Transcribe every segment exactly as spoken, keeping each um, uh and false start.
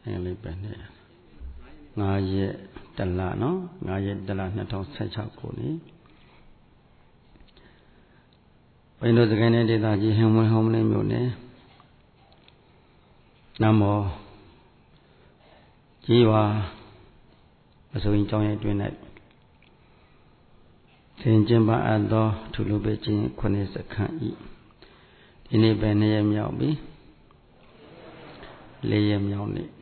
အဲ့လေးပဲနဲ့ငါးရက်တလနော်ငါးရက်တလနှစ်ထောင်ဆယ်၆ခုနှစ်ဘိန်းတို့စကိုင်းနယ်ဒေသကြီးဟင်ဝင်းဟုံးမင်းမြို့နယ်နမောကြီးပါအစိုးရကျောင်းရဲ့အတွင်း၌သင်ကျင်းပအပ်သောထူလူပဲခြင်းခုနှစ်စခန်းဤဒီနေ့ပဲနှစ်ရက်မြောက်ပြီလေးရက်မြောက်နေ့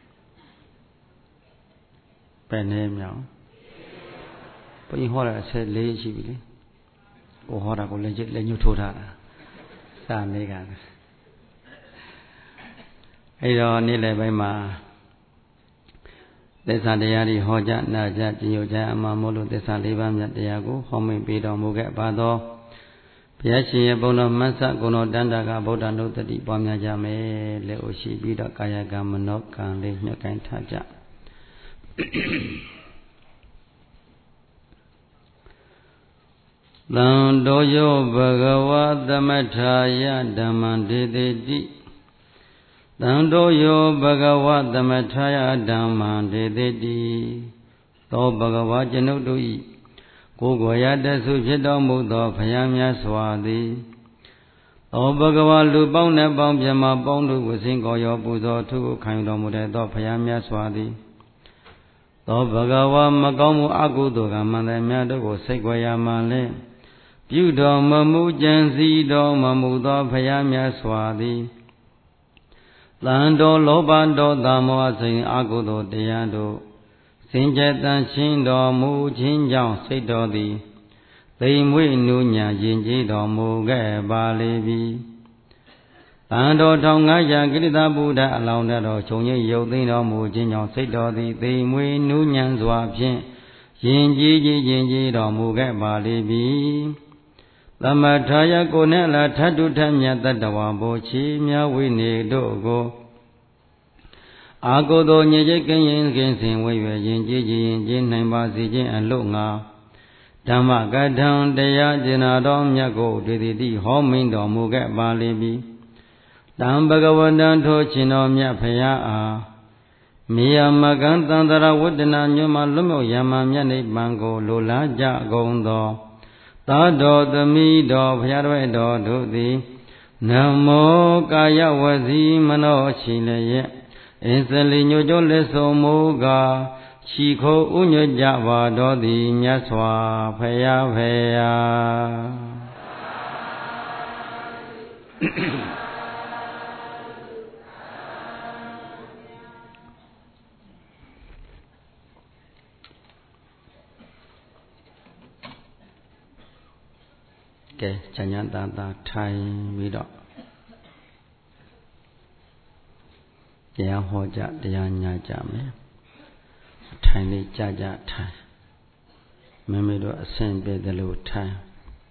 ပဲနှစ်ရက်မြောက်ဘုရင်ဟောတာဆယ်လေးရက်ရှိပြီလေကိုဟောတာကိုလည်းလည်းညှို့ထိုးထားတာစာနေကအဲ့တော့နေ့လယ်ပိုင်းမှာသစ္စာတရားတွေဟောကြားနာကြားကြည်ညိုကြအမှန်မို့လို့သစ္စာလေးပါးမြတ်တရားကိုဟောမိန်ပေးတော်မူခဲ့ပါသောဘုရားရှင်ရဲ့ဘုန်းတော်မဆကုံတော်တန်တာကဗုဒ္ဓနုတ္တိပွားများကြမယ်လက်အိုရှိပြီးတော့ကာယကံမနောကံလေးညှို့ကိုင်းထားကြသံတော်ယောဘဂဝါသမထာယဓမ္မံဒေတိတိသံတော်ယောဘဂဝါသမထာယဓမ္မံဒေတိတိသောဘဂဝါကျွန်ုပ်တို့၏ကိုယ်ကိုယ်ရတဆုဖြစ်တော်မူသောဘုရားမြတ်စွာသည်သောဘဂဝါလူပေါင်းနှင့်ပေါင်းပြမပေါင်းတို့ကိုစင်ကောရောပူဇော်ထုခံတော်မူတဲ့သောဘုရားမြတ်စွာသည်သောဘဂဝါမကောင်းမှုအကုသိုလ်ကမှန်တယ်များတို့ကိုစိတ်ကြွရမှလဲပြုတော်မမူကြံစည်တော်မမူသောဘုရားမြတ်စွာသည်တန်တော်လောဘဒေါသမောဟစိန်အကုသိုလ်တရားတို့စင်ကြယ်တန်ရှင်းတော်မူခြင်းကြောင့်စိတ်တော်သည်သိမ်မွေ့နူးညံ့ယဉ်ကျေးတော်မူခဲ့ပါလေပြီတန်တော်ထောင်ငါးရာကိရိတာဗုဒ္ဓအလောင်းတော်ခြုံရိပ်ရုပ်သိမ်းတော်မူခြင်းကြောင့်စိတ်တော်သည်သိမ်မွေ့နူးညံ့စွာဖြင့်ယဉ်ကျေးခြင်းယဉ်ကျေးတော်မူခဲ့ပါလေပြီသမထာယကိုနဲ့လာထတုထမြတ်တတဝါဘောချီမြဝိနေတို့ကိုအာကိုယ်တော်ညစ်ကြေးကင်းရင်ကင်းစင်ဝေရွယ်ယဉ်ကျေးခြင်းယဉ်ကျေးနိုင်ပါစေခြင်းအလို့ငါဓမ္မကထံတရားကျင်နာတော်မြတ်ကိုဒေတိတိဟောမိန်တော်မူခဲ့ပါလေပြီတံဘဂဝတံထိုရှင်တော်မြတ်ဖရာအားမေယမကံတန္တရာဝတ္တနာညွတ်မှလွတ်မြောက်ရမမြတ်နိဗ္ဗာန်ကိုလိုလားကြကုန်သောသာတော်သမီးတော်ဘုရားတော်တော်တို့သည်နမောကာယဝစီမနောရှိလျက်အင်းစလီညို့ကျိုးလက်ဆုံးမူကားချီခိုးဥညွတ်ကြပါတော်သည်မြတ်စွာဘုရားဖရာကဲဉာဏ်သာသာထိုင်ပြီးတော့တရားဟောကြတရားညာကြမယ်ထိုင်လေးကြကြထိုင်မိမိတို့အဆင်ပြေတယ်လို့ထိုင်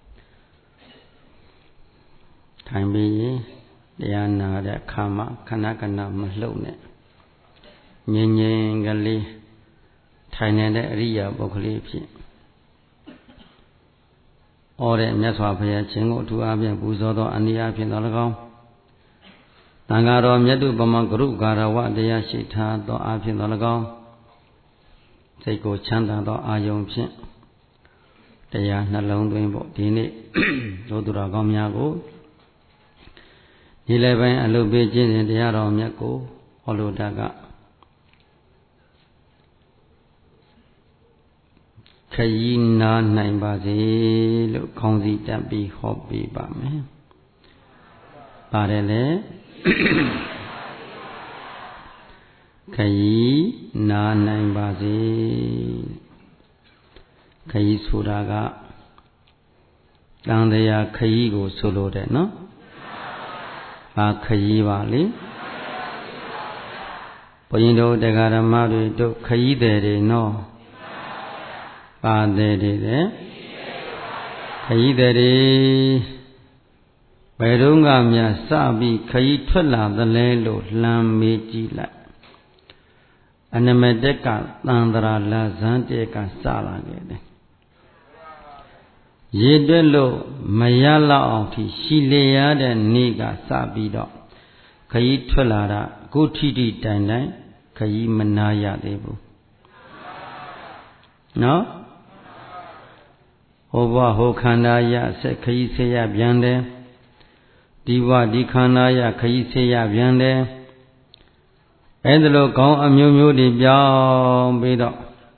ထိုင်ပြီးတရားနာတဲ့အခါမှာခဏခဏမလှုပ်နဲ့ငြိမ်ငြိမ်ကလေးထိုင်နေတဲ့အရိယာပုဂ္ဂလိဖြစ်ဩတဲ့မြတ်စွာဘုရားရှင်ကိုအထူးအားဖြင့်ပူဇော်သောအနိယဖြင့်တော်၎င်းသံဃာတော်မြတ်တုပမဂရုဂါရဝတရားရှိထားသောအားဖြင့်တော်၎င်းစိတ်ကိုချမ်းသာသောအာယုံဖြင့်တရားနှလုံးသွင်းဖို့ဒီနေ့ဒုသူတော်ကောင်းများကိုဒီလည်းပိုင်းအလုပ်ပေးခြင်းနဲ့တရားတော်မြတ်ကိုဟောလိုတာကခရီးနာနိုင်ပါစေလို့ခေါင်းစည်းတပ်ပြီးဟောပေးပါမယ်။ပါတယ်လေခရီးနာနိုင်ပါစေခရီးဆိုတာကတန်တရားခရီးကိုဆိုလိုတယ်နော်။ဘာခရီးပါလေဘုရင်တို့တရားဓမ္မတွေတို့ခရီးတယ်တွေနော်ပါတယ်တဲ့ခရီးတယ်တွေဘယ်တော့မှမြတ်စပြီးခရီးထွက်လာသလဲလို့လှမ်းမေးကြည့်လိုက်အနမတက်ကသန္တရာလဇန်တက်ကစလာခဲ့တယ်ရေတွက်လို့မရလောက်အောင်ထိရှိလေရတဲ့နေ့ကစပြီးတော့ခရီးထွက်လာတာအခုထိတိတိုင်တိုင်ยีมนายะသေးဘူးနော်ဟောဘဟောခန္ဓာယဆက်ခยีဆေးရပြန်တယ်ဒီဘဒီခန္ဓာယခยีဆေးရပြန်တယ်အဲ့ဒါလိုကောင်းအမျိုးမျိုးတွေပြောင်းပြီးတော့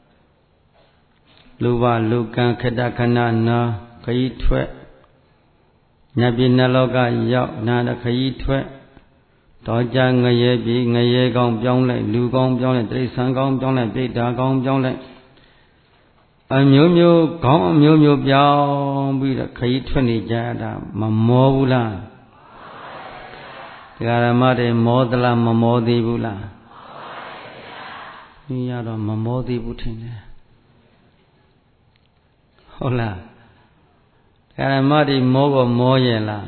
လူဘလူကံခတ္တခဏနာခยีထွက်ညပြနလောကရောက်နာတခยีထွက်တော့ကြငရဲပြီငရဲကောင်းပြောင်းလိုက်လူကောင်းပြောင်းလိုက်တိရစ္ဆာန်ကောင်းပြောင်းလိုက်ပြိတ္တာကောင်းပြောင်းလိုက်အမျိုးမျိုးခေါင်းအမျိုးမျိုးပြောင်းပြီးတော့ခရီးထွက်နေကြတာမမောဘူးလားတရားဓမ္မတွေမောသလားမမောသေးဘူးလားဒီရတော့မမောသေးဘူးထင်တယ်ဟုတ်လားတရားဓမ္မတွေမောကောမောရဲ့လား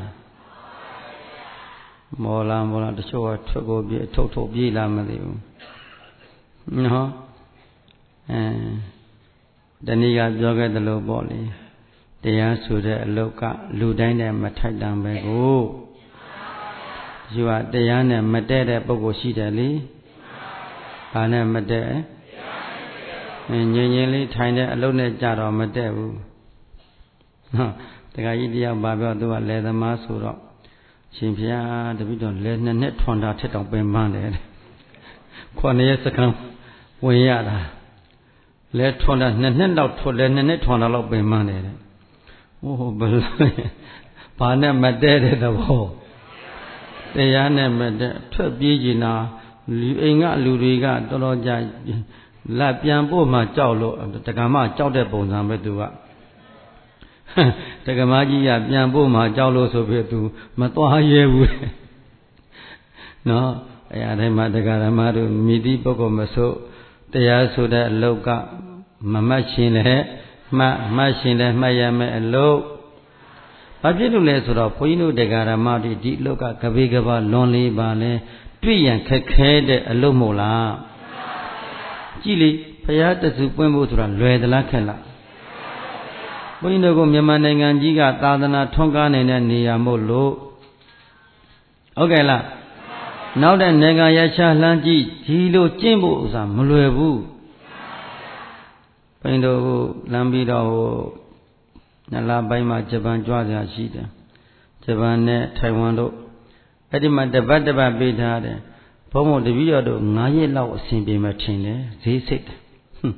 မောလားမောလားတချို့ကထွက်ကိုပြေးထုတ်ထုတ်ပြေးလာမသိဘူးနော်အဲတဏှိကပြောခဲ့သလိုပေါ့လေတရားဆိုတဲ့အလောက်ကလူတိုင်းနဲ့မထိုက်တန်ပဲကိုယူဟာတရားနဲ့မတည့်တဲ့ပုဂ္ဂိုလ်ရှိတယ်လေဘာနဲ့မတည့်ငြိမ်ငြိမ်လေးထိုင်တဲ့အလုပ်နဲ့ကြတော့မတည့်ဘူးနော်တခါကြီးတယောက်ပါပြောသူကလယ်သမားဆိုတော့ရှင်ဖျားတပိတော့လယ်နှစ်နှစ်ထွန်တာထက်တောင်ပင်ပန်းတယ်ခွန်ရဲ့စကံဝင်ရတာလဲထွန်တာနှစ်နှစ်လောက်ထွန်လဲနှစ်နှစ်ထွန်တာလောက်ပင်ပန်းတယ်တဲ့ဟိုဘယ်ဘာနဲ့မတည့်တဲ့သဘောတရားနဲ့မတည့်ထွက်ပြေးကြတာလူအိမ်ကလူတွေကတော်တော်ကြာလက်ပြန်ပို့မှကြောက်လို့တက္ကမကြောက်တဲ့ပုံစံပဲသူကတက္ကမကြီးကပြန်ပို့မှကြောက်လို့ဆိုပြီးသူမသွားရဲဘူးနော်အဲအတိုင်းမှာတက္ကရာမတို့မိတိပုဂ္ဂိုလ်မဆိုးတရားဆိုတဲ့အလောက်ကမမှတ်ရှင်လည်းမှတ်မှတ်ရှင်လည်းမှတ်ရမယ်အလုပ်ဘာဖြစ်လို့လဲဆိုတော့ဘုန်းကြီးတို့တရားဓမ္မတွေဒီအလောက်ကကဘေးကဘာလွန်လေးပါလဲတွေ့ရန်ခက်ခဲတဲ့အလုပ်မို့လားကြည့်လေဘုရားတဆူပွင့်ဖို့ဆိုတာလွယ်သလားခက်လားဘုန်းကြီးတို့ကမြန်မာနိုင်ငံကြီးကသာသနာထွန်းကားနေတဲ့နေရာမို့လို့ဟုတ်ကဲ့လားနောက်တဲ့နိုင်ငံရချလှမ်းကြည့်ဒီလိုကျင့်ဖို့ဥစားမလွယ်ဘူးဘုန်းကြီးတို့လမ်းပြီးတော့နလာပိုင်းမှာဂျပန်ကြွားစရာရှိတယ်ဂျပန်နဲ့ထိုင်ဝမ်တို့အဲ့ဒီမှာတပတ်တပတ်ပေးထားတယ်ဘုံဘုံတပည့်တော်တို့၅ရက်လောက်အစဉ်ပြေမှထင်တယ်ဈေးစိတ်တယ်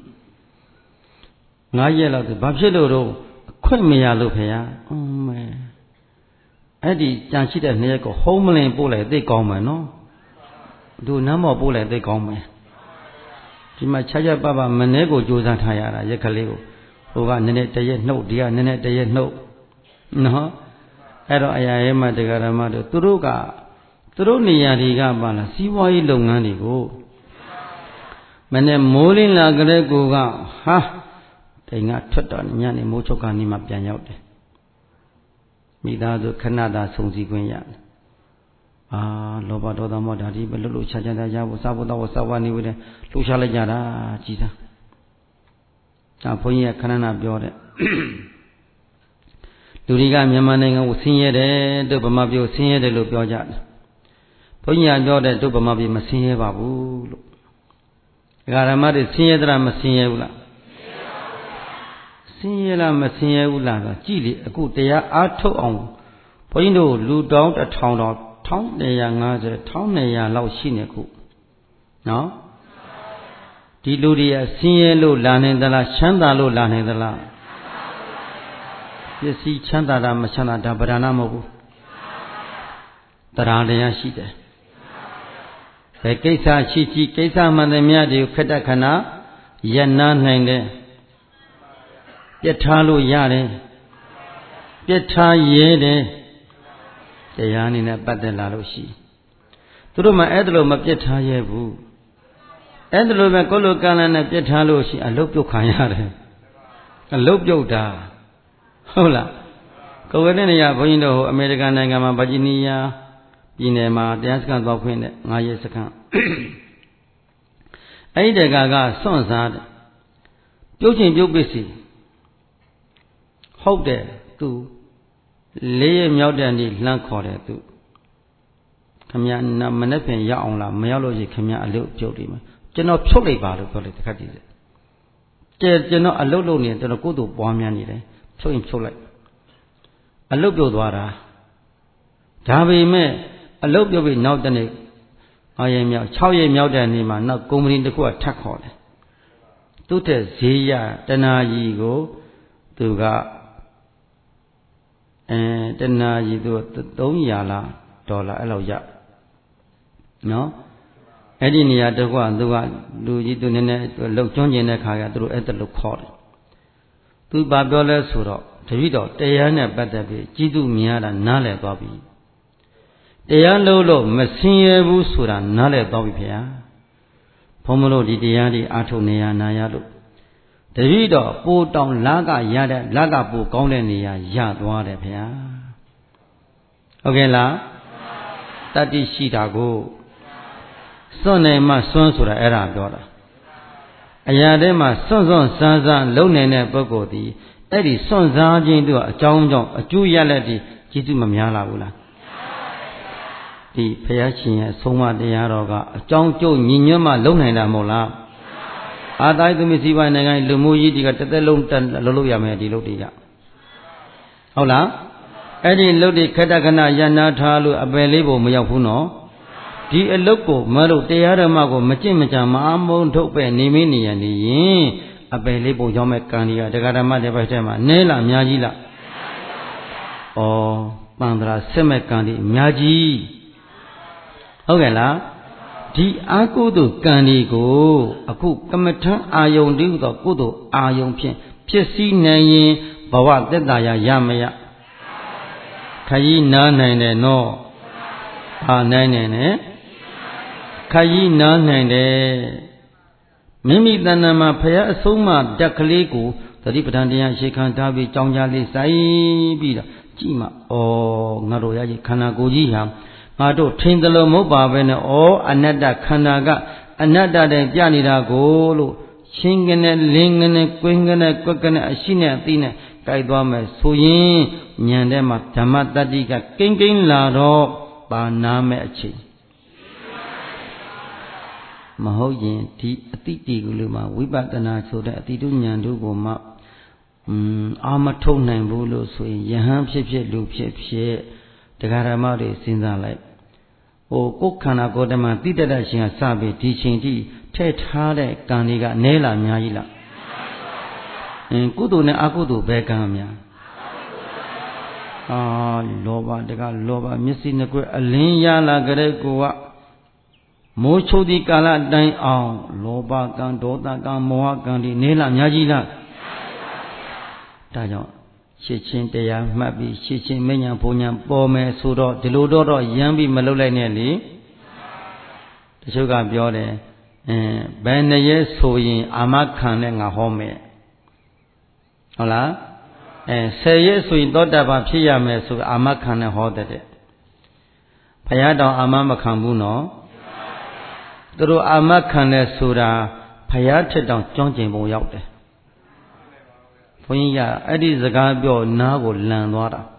၅ရက်လောက်ဘာဖြစ်လို့တော့အခွင့်မရလို့ဖေဟာအင်းမဲအဲ့ဒီကြံရှိတဲ့နှစ်ရက်ကိုဟုံးမလင်ပို့လိုက်သိကောင်းမယ်နော်သူနမ်းမော်ပို့လိုက်သိကောင်းမယ်ဒီမှာခြားခြားပပမနှဲကိုကြိုးစားထားရတာရက်ကလေးကိုဟိုကနည်းနည်းတရက်နှုတ်ဒီကနည်းနည်းတရက်နှုတ်နော်အဲ့တော့အရာရဲမှာတရားဓမ္မတို့သူတို့ကသူတို့နေရာတွေကပါလားစီးပွားရေးလုပ်ငန်းတွေကိုမနဲ့မိုးလင်းလာကြတဲ့ကိုကဟာတိုင်ကထွက်တော့ညနေမိုးချုပ်ကနေမှပြန်ရောက်တယ်မိသားစုခဏသာဆုံစည်းခွင့်ရတယ်အာလောဘဒေါသမောဟဓာတိပဲလှုပ်လှုပ်ရှားရှားရဖို့စားဖို့တော့စားဝနေဝတယ်လှုပ်ရှားလိုက်ကြတာကြည်သာဒါဘုန်းကြီးကခဏနာပြောတဲ့လူတွေကမြန်မာနိုင်ငံကိုဆင်းရဲတယ်တို့ဗမာပြည်ကိုဆင်းရဲတယ်လို့ပြောကြတယ်ဘုန်းကြီးကပြောတဲ့တို့ဗမာပြည်မဆင်းရဲပါဘူးလို့ဒကာဓမ္မတွေဆင်းရဲသလားမဆင်းရဲဘူးလားဆင်းရဲလားမဆင်းရဲဘူးလားဆိုကြည့်လေအခုတရားအားထုတ်အောင်ဘုန်းကြီးတို့လူတောင်းတစ်ထောင်တော်တစ်ထောင်နှစ်ရာငါးဆယ်တစ်ထောင်နှစ်ရာလောက်ရှိနေခုနော်ဒီလူတွေကဆင်းရဲလို့လာနိုင်သလားချမ်းသာလို့လာနိုင်သလားပစ္စည်းချမ်းသာတာမချမ်းသာဒါဗဒနာမဟုတ်ဘူးတရားတရားရှိတယ်ဘယ်ကိစ္စရှိရှိကိစ္စမှန်သမျှတွေကိုခက်တခဏယနာနိုင်တယ်ပြတ်ထားလို့ရတယ်ပြတ်ထားရဲတယ်တရားအနေနဲ့ပတ်သက်လာလို့ရှိသူတို့မှအဲ့ဒါလို့မပြတ်ထားရဲဘူးအဲ့ဒါလိုပဲကိုလိုကံလန်းနဲ့ပြတ်ထားလို့ရှိအလုတ်ပြုတ်ခံရတယ်အလုတ်ပြုတ်တာဟုတ်လားကိုယ်ဝဲတဲ့နေရာဘုန်းကြီးတို့အမေရိကန်နိုင်ငံမှာဗာဂျီနီးယားပြည်နယ်မှာတရားစခန်းသွားခွင့်နဲ့ငါးရက်စခန်းအဲ့ဒီတကကစွန့်စားတယ်ပြုတ်ချင်းပြုတ်ပစ္စည်းဟုတ်တယ်သူလေးရမြောက်တဲ့နေ့လှမ်းခေါ်တယ်သူခမရမနေ့ပြင်ရောက်အောင်လားမရောက်လို့ရှိခမရအလုတ်ပြုတ်လိမ့်မယ်ကျွန်တော်ဖြုတ်လိုက်ပါလို့ပြောလိုက်တခါတည်းကျဲကျွန်တော်အလုတ်လုံးနေကျွန်တော်ကိုယ်တို့ပွားများနေတယ်ဖြုတ်ရင်ဖြုတ်လိုက်အလုတ်ပြုတ်သွားတာဒါပေမဲ့အလုတ်ပြုတ်ပြီးနောက်တနေ့၅ရက်မြောက်၆ရက်မြောက်တဲ့နေ့မှာနောက်ကုမ္ပဏီတစ်ခုကထပ်ခေါ်တယ်သူ့တဲ့ဈေးရတနာကြီးကိုသူကအဲတနာကြီးသူသုံးရာလားဒေါ်လာအဲ့လောက်ရနော်အဲ့ဒီနေရာတကွသူကလူကြီးသူနည်းနည်းလှုပ်ကျွမ်းကျင်တဲ့ခါကသူတို့အဲ့ဒါလို့ခေါ်တယ်သူဘာပြောလဲဆိုတော့တပည့်တော်တရားနဲ့ပတ်သက်ပြီးကြီးသူမြင်ရတာနားလည်သွားပြီတရားလို့လို့မဆင်းရဲဘူးဆိုတာနားလည်သွားပြီဖေဟာဘုံမလို့ဒီတရားတွေအားထုတ်နေရနာရလို့တပည့်တော်ပိုတောင်လာကရတဲ့လာကပိုကောင်းတဲ့နေရာရသွားတယ်ဖေဟာဟုတ်ကဲ့လားတတ္တိရှိတာကိုစွန့်နေမှစွန့်ဆိုတာအဲ့ဒါပြောတာအရာထဲမှာစွန့်စွန့်စားစားလုံနေတဲ့ပုဂ္ဂိုလ်ဒီအဲ့ဒီစွန့်စားခြင်းသူကအကြောင်းကြောင့်အကျိုးရလက်ဒီကျေးဇူးမများလာဘူးလားဒီဘုရားရှင်ရဲ့ဆုံးမတရားတော်ကအကြောင်းကျုပ်ညီညွတ်မှလုံနိုင်တာမဟုတ်လားအာတိုင်းသူမျိုးစီးပွားနိုင်ငံလူမှုရေးဒီကတစ်သက်လုံးလှုပ်လို့ရမယ်ဒီလုပ်တွေကဟုတ်လားအဲ့ဒီလုပ်တွေခက်တခဏရနာထားလို့အပယ်လေးပုံမရောက်ဘူးနော်ဒီအလုတ်ကိုမတို့တရားဓမ္မကိုမကြင့်မကြံမအားမုန်းထုတ်ပဲနေမင်းနေရနေရင်အပယ်လေးပုံကြောင့်မဲ့ကံတွေကတရားဓမ္မတွေဘက်ထဲမှာနဲလားအများကြီးလားဩပန္ဒရာစစ်မဲ့ကံတွေအများကြီးဟုတ်ကဲ့လားဒီအာကုသိုလ်ကံတွေကိုအခုကမ္မထံအာယုန်တည်းသောကုသိုလ်အာယုန်ဖြင့်ဖြစ်စည်းနိုင်ရင်ဘဝသက်သာရရမရခကြီးနားနိုင်တယ်နော်ဘာနိုင်နိုင်လဲခကြီးနားနိုင်တယ်မိမိတဏ္ဍာမှာဖရာအဆုံးမဓာတ်ကလေးကိုသတိပဋ္ဌာန်တရားရှေခံထားပြီးကြောင်းကြလေးစိုက်ပြီးတော့ကြည့်မှဩငါတို့ရကြီးခန္ဓာကိုယ်ကြီးဟာငါတို့ထိန်တယ်လို့မဟုတ်ပါပဲနဲ့ဩအနတ္တခန္ဓာကအနတ္တတည်းပြနေတာကိုလို့ရှင်းကနေလင်းကနေကွင်းကနေကွက်ကနေအရှိနဲ့အသိနဲ့ကြိုက်သွားမယ်ဆိုရင်ဉာဏ်ထဲမှာဓမ္မတတ္တိကကိန်းကိန်းလာတော့ပါနာမဲ့အချိန်မဟုတ်ရင်ဒီအတိတီကလေးမှာဝိပဿနာဆိုတဲ့အတိတုဉာဏ်တို့ကိုမှอืมအာမထုတ်နိုင်ဘူးလို့ဆိုရင်ယဟန်ဖြစ်ဖြစ်လူဖြစ်ဖြစ်တရားဓမ္မတွေစဉ်းစားလိုက်ဟိုကိုယ်ခန္ဓာကိုယ်ဓမ္မတိတ္တတရှင်ကစပြီးဒီချိန်ထိထည့်ထားတဲ့ကံတွေကနဲလားအများကြီးလားအင်းကုသိုလ်နဲ့အကုသိုလ်ဘယ်ကံများအာလောဘတကလောဘမျက်စိနှစ်ခွအလင်းရလာကြတဲ့ကိုကမိုးချုပ်ဒီကာလတိုင်းအောင်လောဘကံဒေါသကံမောဟကံဒီနေလားအများကြီးလားဒါကြောင့်ရှင်းချင်းတရားမှတ်ပြီးရှင်းချင်းမဉ္ဇဉ်ဘုံဉ္ဇဉ်ပေါ်မယ်ဆိုတော့ဒီလိုတော့တော့ရမ်းပြီးမလုပ်လိုက်နဲ့လေတချို့ကပြောတယ်အင်းဘယ်နှရဲဆိုရင်အာမခံနဲ့ငါဟောမယ်ဟုတ်လားအဲဆယ်ရဲဆိုရင်သောတာပန်ဖြစ်ရမယ်ဆိုအာမခံနဲ့ဟောတဲ့ဘုရားတော်အာမမခံဘူးနော်သူတို့အာမခံလဲဆိုတာဘုရားထက်တောင်ကျွမ်းကျင်ပုံရောက်တယ်ဘုန်းကြီးကအဲ့ဒီစကားပြောနားကိုလန်သွားတာ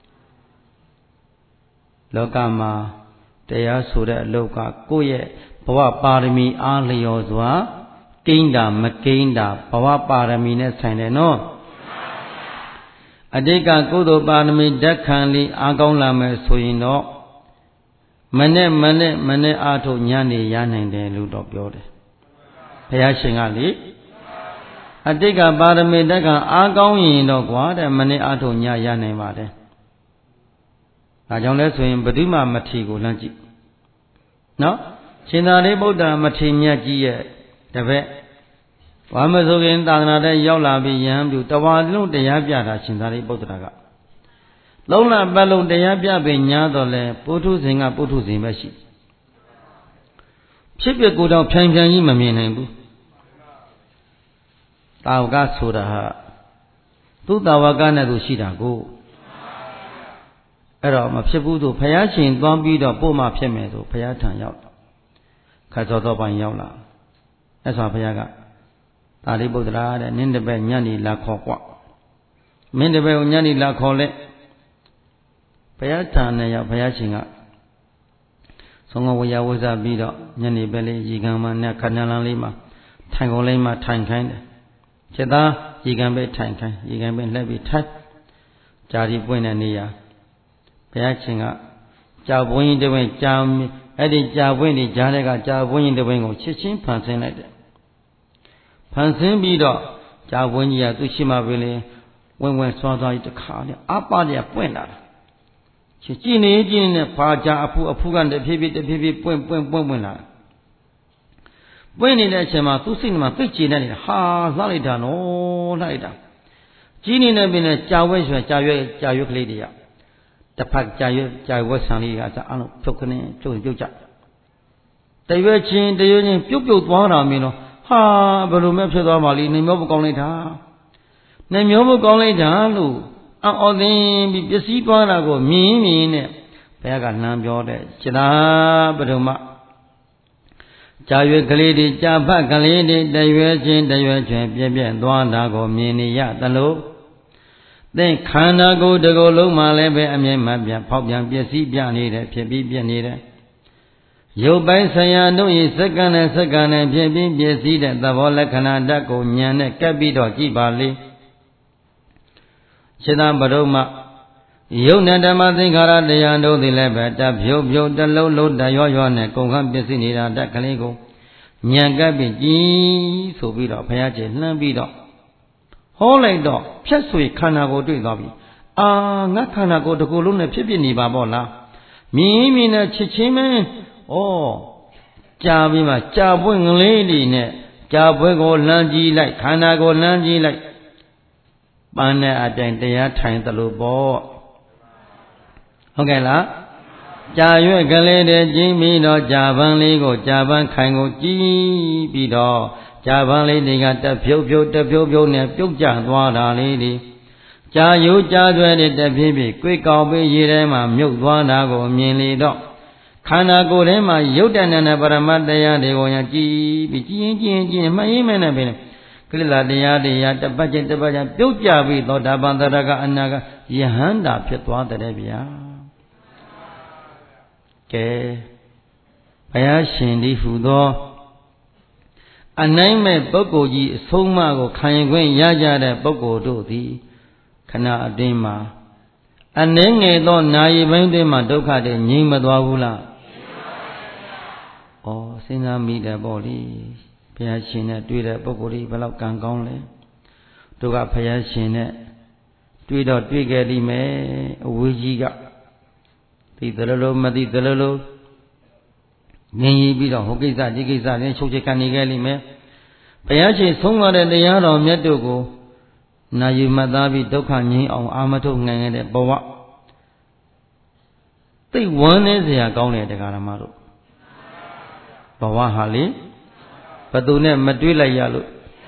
လောကမှာတရားဆိုတဲ့အလုပ်ကကိုယ့်ရဲ့ဘဝပါရမီအားလျော်စွာကိန်းတာမကိန်းတာဘဝပါရမီနဲ့ဆိုင်တယ်နော်အတိတ်ကကုသိုလ်ပါရမီဓာတ်ခံလေးအားကောင်းလာမယ်ဆိုရင်တော့မနဲ့မနဲ့မနဲ့အားထုတ်ညနေရနိုင်တယ်လို့တော့ပြောတယ်ဘုရားရှင်ကလေအတိတ်ကပါရမီဓာတ်ခံအားကောင်းရင်တော့ကွာတဲ့မနဲ့အားထုတ်ညရနိုင်ပါတယ်ဒါကြောင့်လဲဆိုရင်ဘယ်သူမှမထီကိုလမ်းကြည့်နော်ရှင်သာရိပုတ္တရာမထေရမြတ်ကြီးရဲ့တပည့်ဘာမဆိုခင်သာသနာထဲရောက်လာပြီးယဟန်ပြုတဝါလုံးတရားပြတာရှင်သာရိပုတ္တရာကသုံးလပတ်လုံးတရားပြပင်ညာတော့လဲပုထုဇဉ်ကပုထုဇဉ်ပဲရှိဖြစ်ပြကိုယ်တော့ဖြိုင်ဖြိုင်ကြီးမမြင်နိုင်ဘူးတာဝကဆိုတာဟာသူ့တာဝကနဲ့သူရှိတာကိုအဲ့တော့မဖြစ်ဘူးသူဘုရားရှင်သွားပြီးတော့ပို့မှဖြစ်မယ်ဆိုဘုရားထံရောက်ခါစောတော့ပိုင်းရောက်လာအဲ့ဆိုဘုရားကသာရိပုတ္တရာတဲ့နင်းတပည့်ညနေလာခေါ်ကွမင်းတပည့်ကိုညနေလာခေါ်လဲဘုရားထံနဲ့ရောက်ဘုရားရှင်ကဆုံးကဝေယဝဇ္ဇပြီးတော့ညနေပဲလေးရေကန်မှနဲ့ခဏလန်းလေးမှာထိုင်ကုန်လေးမှာထိုင်ခိုင်းတယ်ချက်သားရေကန်ပဲထိုင်ခိုင်းရေကန်ပဲလှည့်ပြီးထိုင်ကြာဒီပွင့်တဲ့နေရာဘုရားရှင်ကကြာပွင့်ရင်တပင်ကြာအဲ့ဒီကြာပွင့်ဒီကြားတဲ့ကကြာပွင့်ရင်တပင်ကိုချစ်ချင်းဖန်ဆင်းလိုက်တယ်ဖန်ဆင်းပြီးတော့ကြာပွင့်ကြီးကသူ့ရှိမှပဲလေဝင်ဝင်ဆွားဆွားကြီးတခါနဲ့အပတရပွင့်လာတာချစ်ကြည့်နေကြည့်နေဖာကြာအဖူအဖူကတဖြည်းဖြည်းတဖြည်းဖြည်းပွင့်ပွင့်ပွင့်ပွင့်လာပွင့်နေတဲ့အချိန်မှာသူ့စိတ်မှာသိကျင်နေတယ်ဟာလှလိုက်တာနော်လှလိုက်တာကြီးနေနေပြီနဲ့ကြာဝဲရွှဲကြာရွဲကြာရွဲကလေးတွေကတစ်ဖက်ကြာရွဲကြာဝဲဆံလေးကအစားအလုံးဖြုတ်ခနေပြုတ်ပြုတ်ကြတရွဲချင်းတရွဲချင်းပြုတ်ပြုတ်သွားတာမင်းတော့ဟာဘယ်လိုမှဖြစ်သွားမှလीနေမျိုးမကောင်းလိုက်တာနေမျိုးမကောင်းလိုက်တာလို့အော်သင်းပြီးပစ္စည်းသွားတာကိုမြင်မြင်နဲ့ဘုရားကလမ်းပြောတဲ့စိတ္တပထမကြာရွယ်ကလေးတွေကြာဖတ်ကလေးတွေတရွယ်ချင်းတရွယ်ချင်းပြည့်ပြည့်သွားတာကိုမြင်နေရသလိုသင်ခန္ဓာကိုယ်တစ်ကိုယ်လုံးမှလည်းပဲအမြဲမှပြန်ဖောက်ပြန်ပစ္စည်းပြနေတဲ့ဖြစ်ပြီးပြည့်နေတယ်ရုပ်ပိုင်းဆရာတို့ဤစက္ကန့်နဲ့စက္ကန့်နဲ့ဖြစ်ပြီးပစ္စည်းတဲ့သဘောလက္ခဏာဓာတ်ကိုဉာဏ်နဲ့ကပ်ပြီးတော့ကြည့်ပါလေစိတ္တပရုမယုတ်နဲ့ဓမ္မသင်္ခါရတရားတို့သည်လည်းပဲတဖြုတ်ဖြုတ်တလုံးလုံးတရွရွနဲ့ကုန်ခန့်ပစ္စည်းနေတာတက်ကလေးကိုဉာဏ်ကပ်ပြီးကြည်ဆိုပြီးတော့ဘုရားကျေလှမ်းပြီးတော့ဟောလိုက်တော့ဖြတ်ဆွေခန္ဓာကိုတွေ့သွားပြီအာငါခန္ဓာကိုတစ်ခုလုံးနဲ့ဖြစ်ဖြစ်နေပါပေါ့လားမြင်မြင်နဲ့ချစ်ချင်းမင်းဩကြာပြီးမှကြာပွင့်ကလေးတွေနဲ့ကြာပွင့်ကိုလှမ်းကြည့်လိုက်ခန္ဓာကိုလှမ်းကြည့်လိုက်ပန်းတဲ့အတိုင်းတရားထိုင်သလိုပေါ့ဟုတ်ကဲ့လားကြာရွက်ကလေးတွေကြည့်ပြီးတော့ကြာပန်းလေးကိုကြာပန်းခိုင်ကိုကြည့်ပြီးတော့ကြာပန်းလေးတွေကတဖြုတ်ဖြုတ်တဖြုတ်ဖြုတ်နဲ့ပြုတ်ကျသွားတာလေးတွေကြာယိုကြာသွဲတဲ့တဖြည်းဖြည်းကြွေးကောက်ပြီးရေထဲမှာမြုပ်သွားတာကိုမြင်လေတော့ခန္ဓာကိုယ်ထဲမှာယုတ်တဏ္ဏပရမတ္တရားတွေကိုညာကြည့်ပြီးကြည်ရင်ကြည်ရင်ကြည်ရင်မှတ်ရင်မှနဲ့ပဲကိလေသာတရားတွေရတပတ်ချင်းတပတ်ချင်းပြုတ်ကြပြီးသောတာပန်တရကအနာကယဟန္တာဖြစ်သွားတဲ့ဗျာကဲဘုရားရှင်ဒီဟူသောအနိုင်မဲ့ပုဂ္ဂိုလ်ကြီးအဆုံးအမကိုခံရင်ခွင့်ရကြတဲ့ပုဂ္ဂိုလ်တို့သည်ခဏအတွင်းမှာအနှဲငယ်သောနာယီပိုင်းတွင်မှဒုက္ခတွေငြိမ်းမသွားဘူးလားဩစဉ်းစားမိတယ်ပေါ့လေဘုရားရှင်နဲ့တွေ့တဲ့ပုဂ္ဂိုလ်ကြီးဘယ်လောက်ကံကောင်းလဲတို့ကဘုရားရှင်နဲ့တွေ့တော့တွေ့ခဲ့လိမ့်မယ်အဝေးကြီးကသိသလိုလိုမသိသလိုလိုငြင်းရပြီးတော့ဟိုကိစ္စဒီကိစ္စနဲ့ချုပ်ချခံနေခဲ့လိမ့်မယ်ဘုရားရှင်ဆုံးသွားတဲ့တရားတော်မြတ်တို့ကိုနာယူမှတ်သားပြီးဒုက္ခငြိမ်းအောင်အာမထုတ်နိုင်တဲ့ဘဝသိဝမ်းနေစရာကောင်းတဲ့တရားဓမ္မတို့ဘဝဟာလေဘသူနဲ့မတွေ့လိုက်ရလို့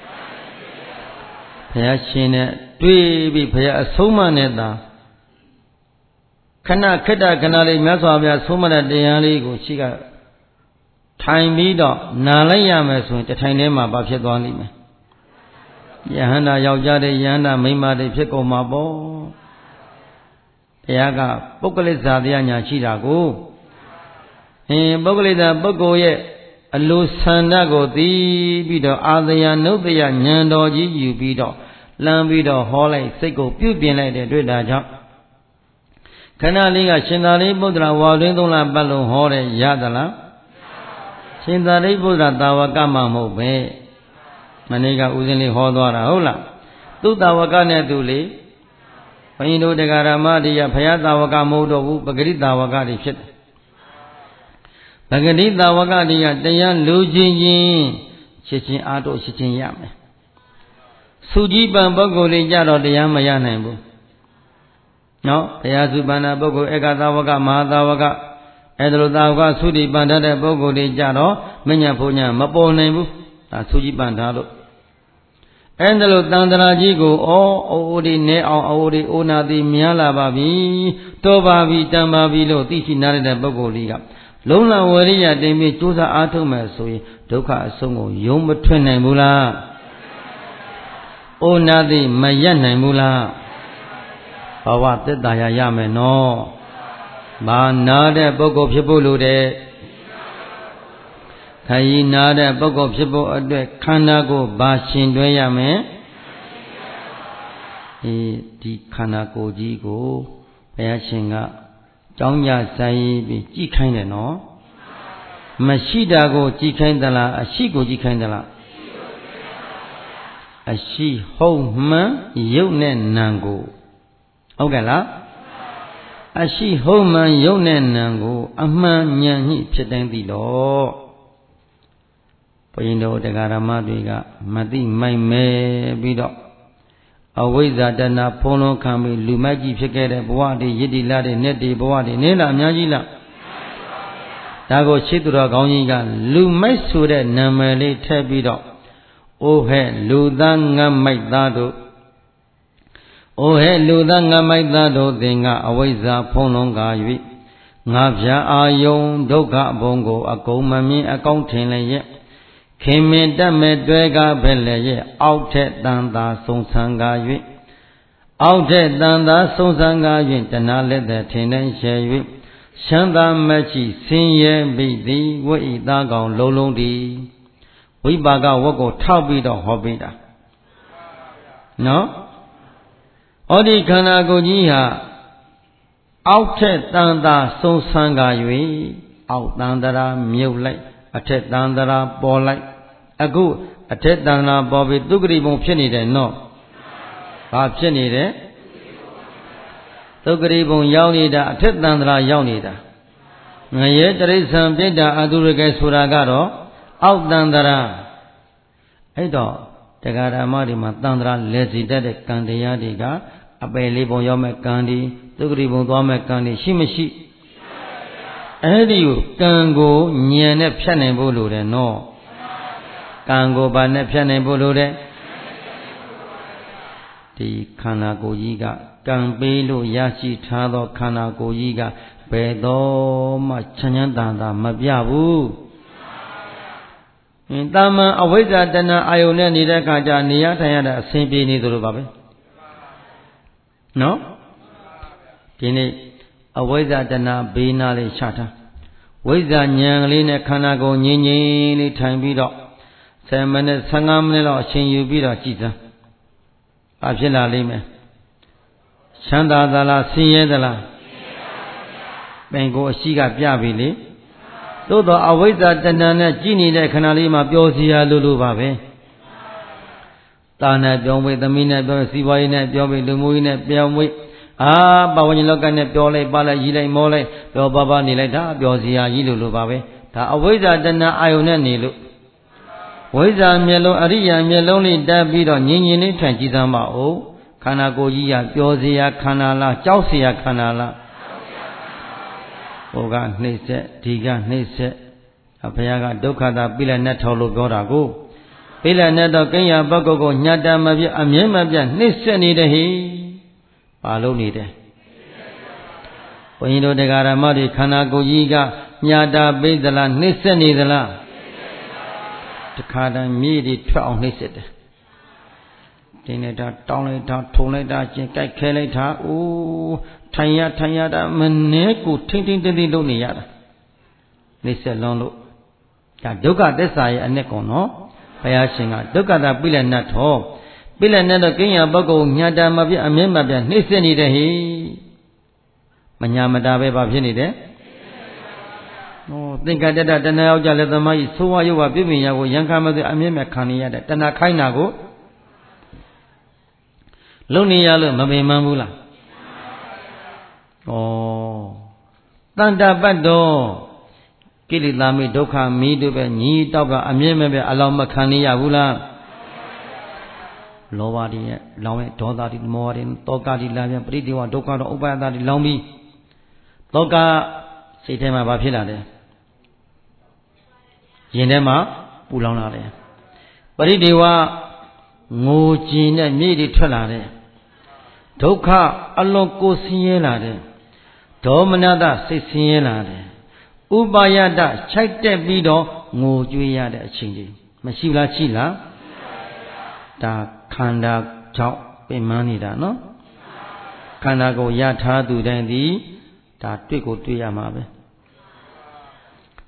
ဘုရားရှင်နဲ့တွေ့ပြီးဘုရားအဆုံးအမနဲ့သာခဏခက်တာခဏလေးမြတ်စွာဘုရားဆုံးမတဲ့တရားလေးကိုရှိကထိုင်ပြီးတော့နာလိုက်ရမယ်ဆိုရင်တထိုင်ထဲမှာဘာဖြစ်သွားလိမ့်မယ်ယဟန္တာယောက်ျားတွေယဟန္တာမိန်းမတွေဖြစ်ကုန်မှာပေါ့ဘုရားကပုဂ္ဂလိဇာတရားညာရှိတာကိုအင်းပုဂ္ဂလိဇာပုဂ္ဂိုလ်ရဲ့အလိုဆန္ဒကိုသိပြီးတော့အာသယနုတ္တယဉာဏ်တော်ကြီးယူပြီးတော့လမ်းပြီးတော့ဟောလိုက်စိတ်ကိုပြုပြင်လိုက်တဲ့တွေ့တာကြောင့်ခဏလေးကရှင်သာရိပုတ္တရာဝါတွင်သုံးလပတ်လုံးဟောတယ်ရသလားရှင်သာရိပုတ္တရာတာဝကမှမဟုတ်ပဲမနေ့ကဥစဉ်လေးဟောသွားတာဟုတ်လားသူတာဝကနဲ့သူလေဘုန်းကြီးတို့တရားဓမ္မတွေရဘုရားတာဝကမဟုတ်တော့ဘူးပဂရိတာဝကတွေဖြစ်တယ်ပဂရိတာဝကတွေကတရားလူချင်းချင်းချစ်ချင်းအားထုတ်ချစ်ချင်းရမယ်စုကြည်ပံပုဂ္ဂိုလ်တွေကြတော့တရားမရနိုင်ဘူးနော်ဘုရားစုပန္နာပုဂ္ဂိုလ်ဧကသာဝကမဟာသာဝကအဲ့ဒါလိုသာဝကသုတိပန္တတဲ့ပုဂ္ဂိုလ်တွေကြတော့မညံဖို့ညံမပေါ်နိုင်ဘူးဒါသုကြည်ပန္တာလို့အဲ့ဒါလိုတန်တရာကြီးကိုဩအိုးဒီနဲအောင်အိုးဒီအိုးနာသည်များလာပါပြီတော်ပါပြီတန်ပါပြီလို့သိရှိနားတဲ့ပုဂ္ဂိုလ်ကြီးကလုံးလဝရိယတင်ပြီးကြိုးစားအားထုတ်မယ်ဆိုရင်ဒုက္ခအဆုံးကိုယုံမထွက်နိုင်ဘူးလားအိုးနာသည်မရက်နိုင်ဘူးလားဘဝသက်သာရရမယ်နော်မာနာတဲ့ပုဂ္ဂိုလ်ဖြစ်ဖို့လိုတယ်ခိုင်နာတဲ့ပုဂ္ဂိုလ်ဖြစ်ဖို့အတွက်ခန္ဓာကိုယ်ဘာရှင်တွဲရမယ်ဒီခန္ဓာကိုယ်ကြီးကိုဘုရားရှင်ကကြောင်းကြဆိုင်ပြီးကြည့်ခိုင်းတယ်နော်မရှိတာကိုကြည့်ခိုင်းသလားအရှိကိုကြည့်ခိုင်းသလားအရှိဟုတ်မှန်ရုပ်နဲ့နာမ်ကိုဟုတ်ကဲ့လားအရှိဟုတ်မှန်ရုပ်နဲ့နာမ်ကိုအမှန်ဉာဏ်ညှိဖြစ်တိုင်းသိတော့ဘုရင်တို့တရားဓမ္မတွေကမသိမိုက်မဲပြီးတော့အဝိဇ္ဇာတဏဖုံးလုံးခံပြီးလူမိုက်ကြီးဖြစ်ခဲ့တဲ့ဘဝတွေရစ်တီလာတဲ့နဲ့တီဘဝတွေနေလားအများကြီးလားဒါကိုရှိသူတော်ကောင်းကြီးကလူမိုက်ဆိုတဲ့နာမည်လေးထည့်ပြီးတော့အိုဟဲ့လူသားငတ်မိုက်သားတို့အိုဟဲ့လူသားငတ်မိုက်သားတို့သင်ကအဝိဇ္ဇာဖုံးလုံးကာ၍ငါပြအာယုံဒုက္ခဘုံကိုအကုန်မမြင်အကောင်းထင်လည်းရဲ့ခင်မင်တတ်မဲ့တွဲကားပဲလည်းရဲ့အောက်ထက်တန်သာဆုံးဆန်းကား၍အောက်ထက်တန်သာဆုံးဆန်းကား၍တဏှာလက်သည်ထင်တဲ့ရှယ်၍ချမ်းသာမချီဆင်းရဲမိသည်ဝိဣသားကောင်လုံးလုံးတည်ဝိပါကဝတ်ကိုထောက်ပြီးတော့ဟောပေးတာနော်ဩဒီခန္ဓာကိုယ်ကြီးဟာအောက်ထက်တန်သာဆုံးဆန်းကား၍အောက်တန်တရာမြုပ်လိုက်အထက်တန်တရာပေါ်လိုက်အခုအထက်တန်တရာပေါ်ပြီးသုခတိဘုံဖြစ်နေတယ်နော်ဘာဖြစ်နေတယ်သုခတိဘုံရောက်နေတာအထက်တန်တရာရောက်နေတာငရဲတရိစ္ဆာန်ပြိတ္တာအတုရကဲဆိုတာကတော့အောက်တန်တရာအဲ့တော့တရားဓမ္မတွေမှာတန်တရာလဲစီတတ်တဲ့ကံတရားတွေကအပယ်လေးဘုံရောက်မဲ့ကံတွေသုခတိဘုံသွားမဲ့ကံတွေရှိမရှိအဲ့ဒီကိုကံကိုဉာဏ်နဲ့ဖြတ်နိုင်ဖို့လိုတယ်နော်ကံကိုဘာနဲ့ဖြတ်နိုင်ဖို့လိုတယ်ဒီခန္ဓာကိုယ်ကြီးကကံပေးလို့ရရှိထားသောခန္ဓာကိုယ်ကြီးကဘယ်တော့မှချမ်းချမ်းသာသာမပြဘူးအင်းတာမန်အဝိဇ္ဇာတဏှာအာယုန်နဲ့နေတဲ့အခါကျနေရထိုင်ရတာအဆင်ပြေနေသလိုပါပဲနော်ဒီနေ့အဝိဇ္ဇာတဏှာဘေးနာလေးချထားဝိဇ္ဇာဉာဏ်ကလေးနဲ့ခန္ဓာကိုယ်ငြိမ်ငြိမ်လေးထိုင်ပြီးတော့ဆယ်မိနစ်ဆယ်ငါးမိနစ်လောက်အချိန်ယူပြီးတော့ကြည်စမ်းဘာဖြစ်လာလိမ့်မယ်ချမ်းသာသလားဆင်းရဲသလားပင်ကိုအရှိကပြပြီလေသို့တော့အဝိဇ္ဇာတဏှာနဲ့ကြည်နေတဲ့ခဏလေးမှာပျော်စီရလို့လို့ပါပဲတာနဲ့ပြောင်းဝေးသမီးနဲ့ပြောစီပွားရေးနဲ့ပြောပြီးလူမှုရေးနဲ့ပြောင်းဝေးအာပဝဉ္ဇလောကနဲ့ပြောလိုက်ပါလိုက်ရီလိုက်မောလိုက်ပြောပါပါနေလိုက်တာပြောစီရကြီးလို့လို့ပါပဲဒါအဝိဇ္ဇာတဏှာအာယုန်နဲ့နေလို့ဝိဇ္ဇာမျက်လုံးအရိယာမျက်လုံးလေးတက်ပြီးတော့ငြင်းငြင်းလေးထိုင်ကြည့်သမ်းပါဦးခန္ဓာကိုယ်ကြီးကပြောစီရခန္ဓာလားကြောက်စီရခန္ဓာလားဟိုကနှိမ့်ဆက်ဒီကနှိမ့်ဆက်ဘုရားကဒုက္ခတာပိလနဲ့ထော်လို့ပြောတာကိုပိလနဲ့တော့ကိညာပုဂ္ဂိုလ်ကိုညတ်တမပြအမြဲမပြနှိမ့်ဆက်နေတဲ့ဟိပါလို့နေတယ်ဘုန်းကြီးတို့တရားဓမ္မတွေခန္ဓာကိုယ်ကြီးကညတာပိသလားနှိမ့်ဆက်နေသလားတခါတည်းမြေတွေထွက်အောင်နှိမ့်ဆက်တယ်တင်းနေတာတောင်းလိုက်တာထုံလိုက်တာကျင်ကြိုက်ခဲလိုက်တာအိုးထိုင်ရထိုင်ရတာမနှဲကိုထိမ့်ထိမ့်တင်းတင်းလုပ်နေရတာနှိမ့်ဆက်လွန်လို့ဒါဒုက္ခသစ္စာရဲ့အ내ကုန်နော်ဘုရားရှင်ကဒုက္ခတာပိလက်နတ်ထောပိလက်နတ်တော့ကိညာပုဂ္ဂိုလ်ညာတာမပြအမြဲမပြနှိမ့်ဆက်နေတဲ့ဟိမညာမတာပဲဘာဖြစ်နေတယ်ဟောသင်္ကတတတဏှာယောက်ျားလက်သမားကြီးသိုးဝါရုပ်ဝပြိပင်ရာကိုရံခါမသိအမြဲမခံနေရတဲ့တဏှာခိုင်းတာကိုလုံနေရလို့မပင်မဘူးလားဩတန်တပတ်တော်ကိလေသာမိဒုက္ခမီးတို့ပဲညီတောက်ကအမြဲမပဲအလောင်းမခံနေရဘူးလားလောဘတွေရဲ့လောင်းရဲ့ဒေါသတွေမောဟတွေတောကတွေလာပြန်ပရိဒေဝဒုက္ခတော့ဥပါဒတွေလောင်းပြီးတောကစိတ်ထဲမှာဘာဖြစ်လာလဲရင်ထဲမှာပူလောင်လာတယ်ပရိဒေဝငိုကြည်နဲ့မြေတွေထွက်လာတယ်ဒုက္ခအလွန်ကိုဆင်းရဲလာတယ်ဒေါမနတစိတ်ဆင်းရဲလာတယ်ဥပါယတခြိုက်တက်ပြီးတော့ငိုကြွေးရတဲ့အချိန်တွေမရှိလားရှိလားဒါခန္ဓာကြောင့်ပင်မနေတာနော်ခန္ဓာကိုရထားသူတိုင်းသည်ဒါတွေ့ကိုတွေ့ရမှာပဲ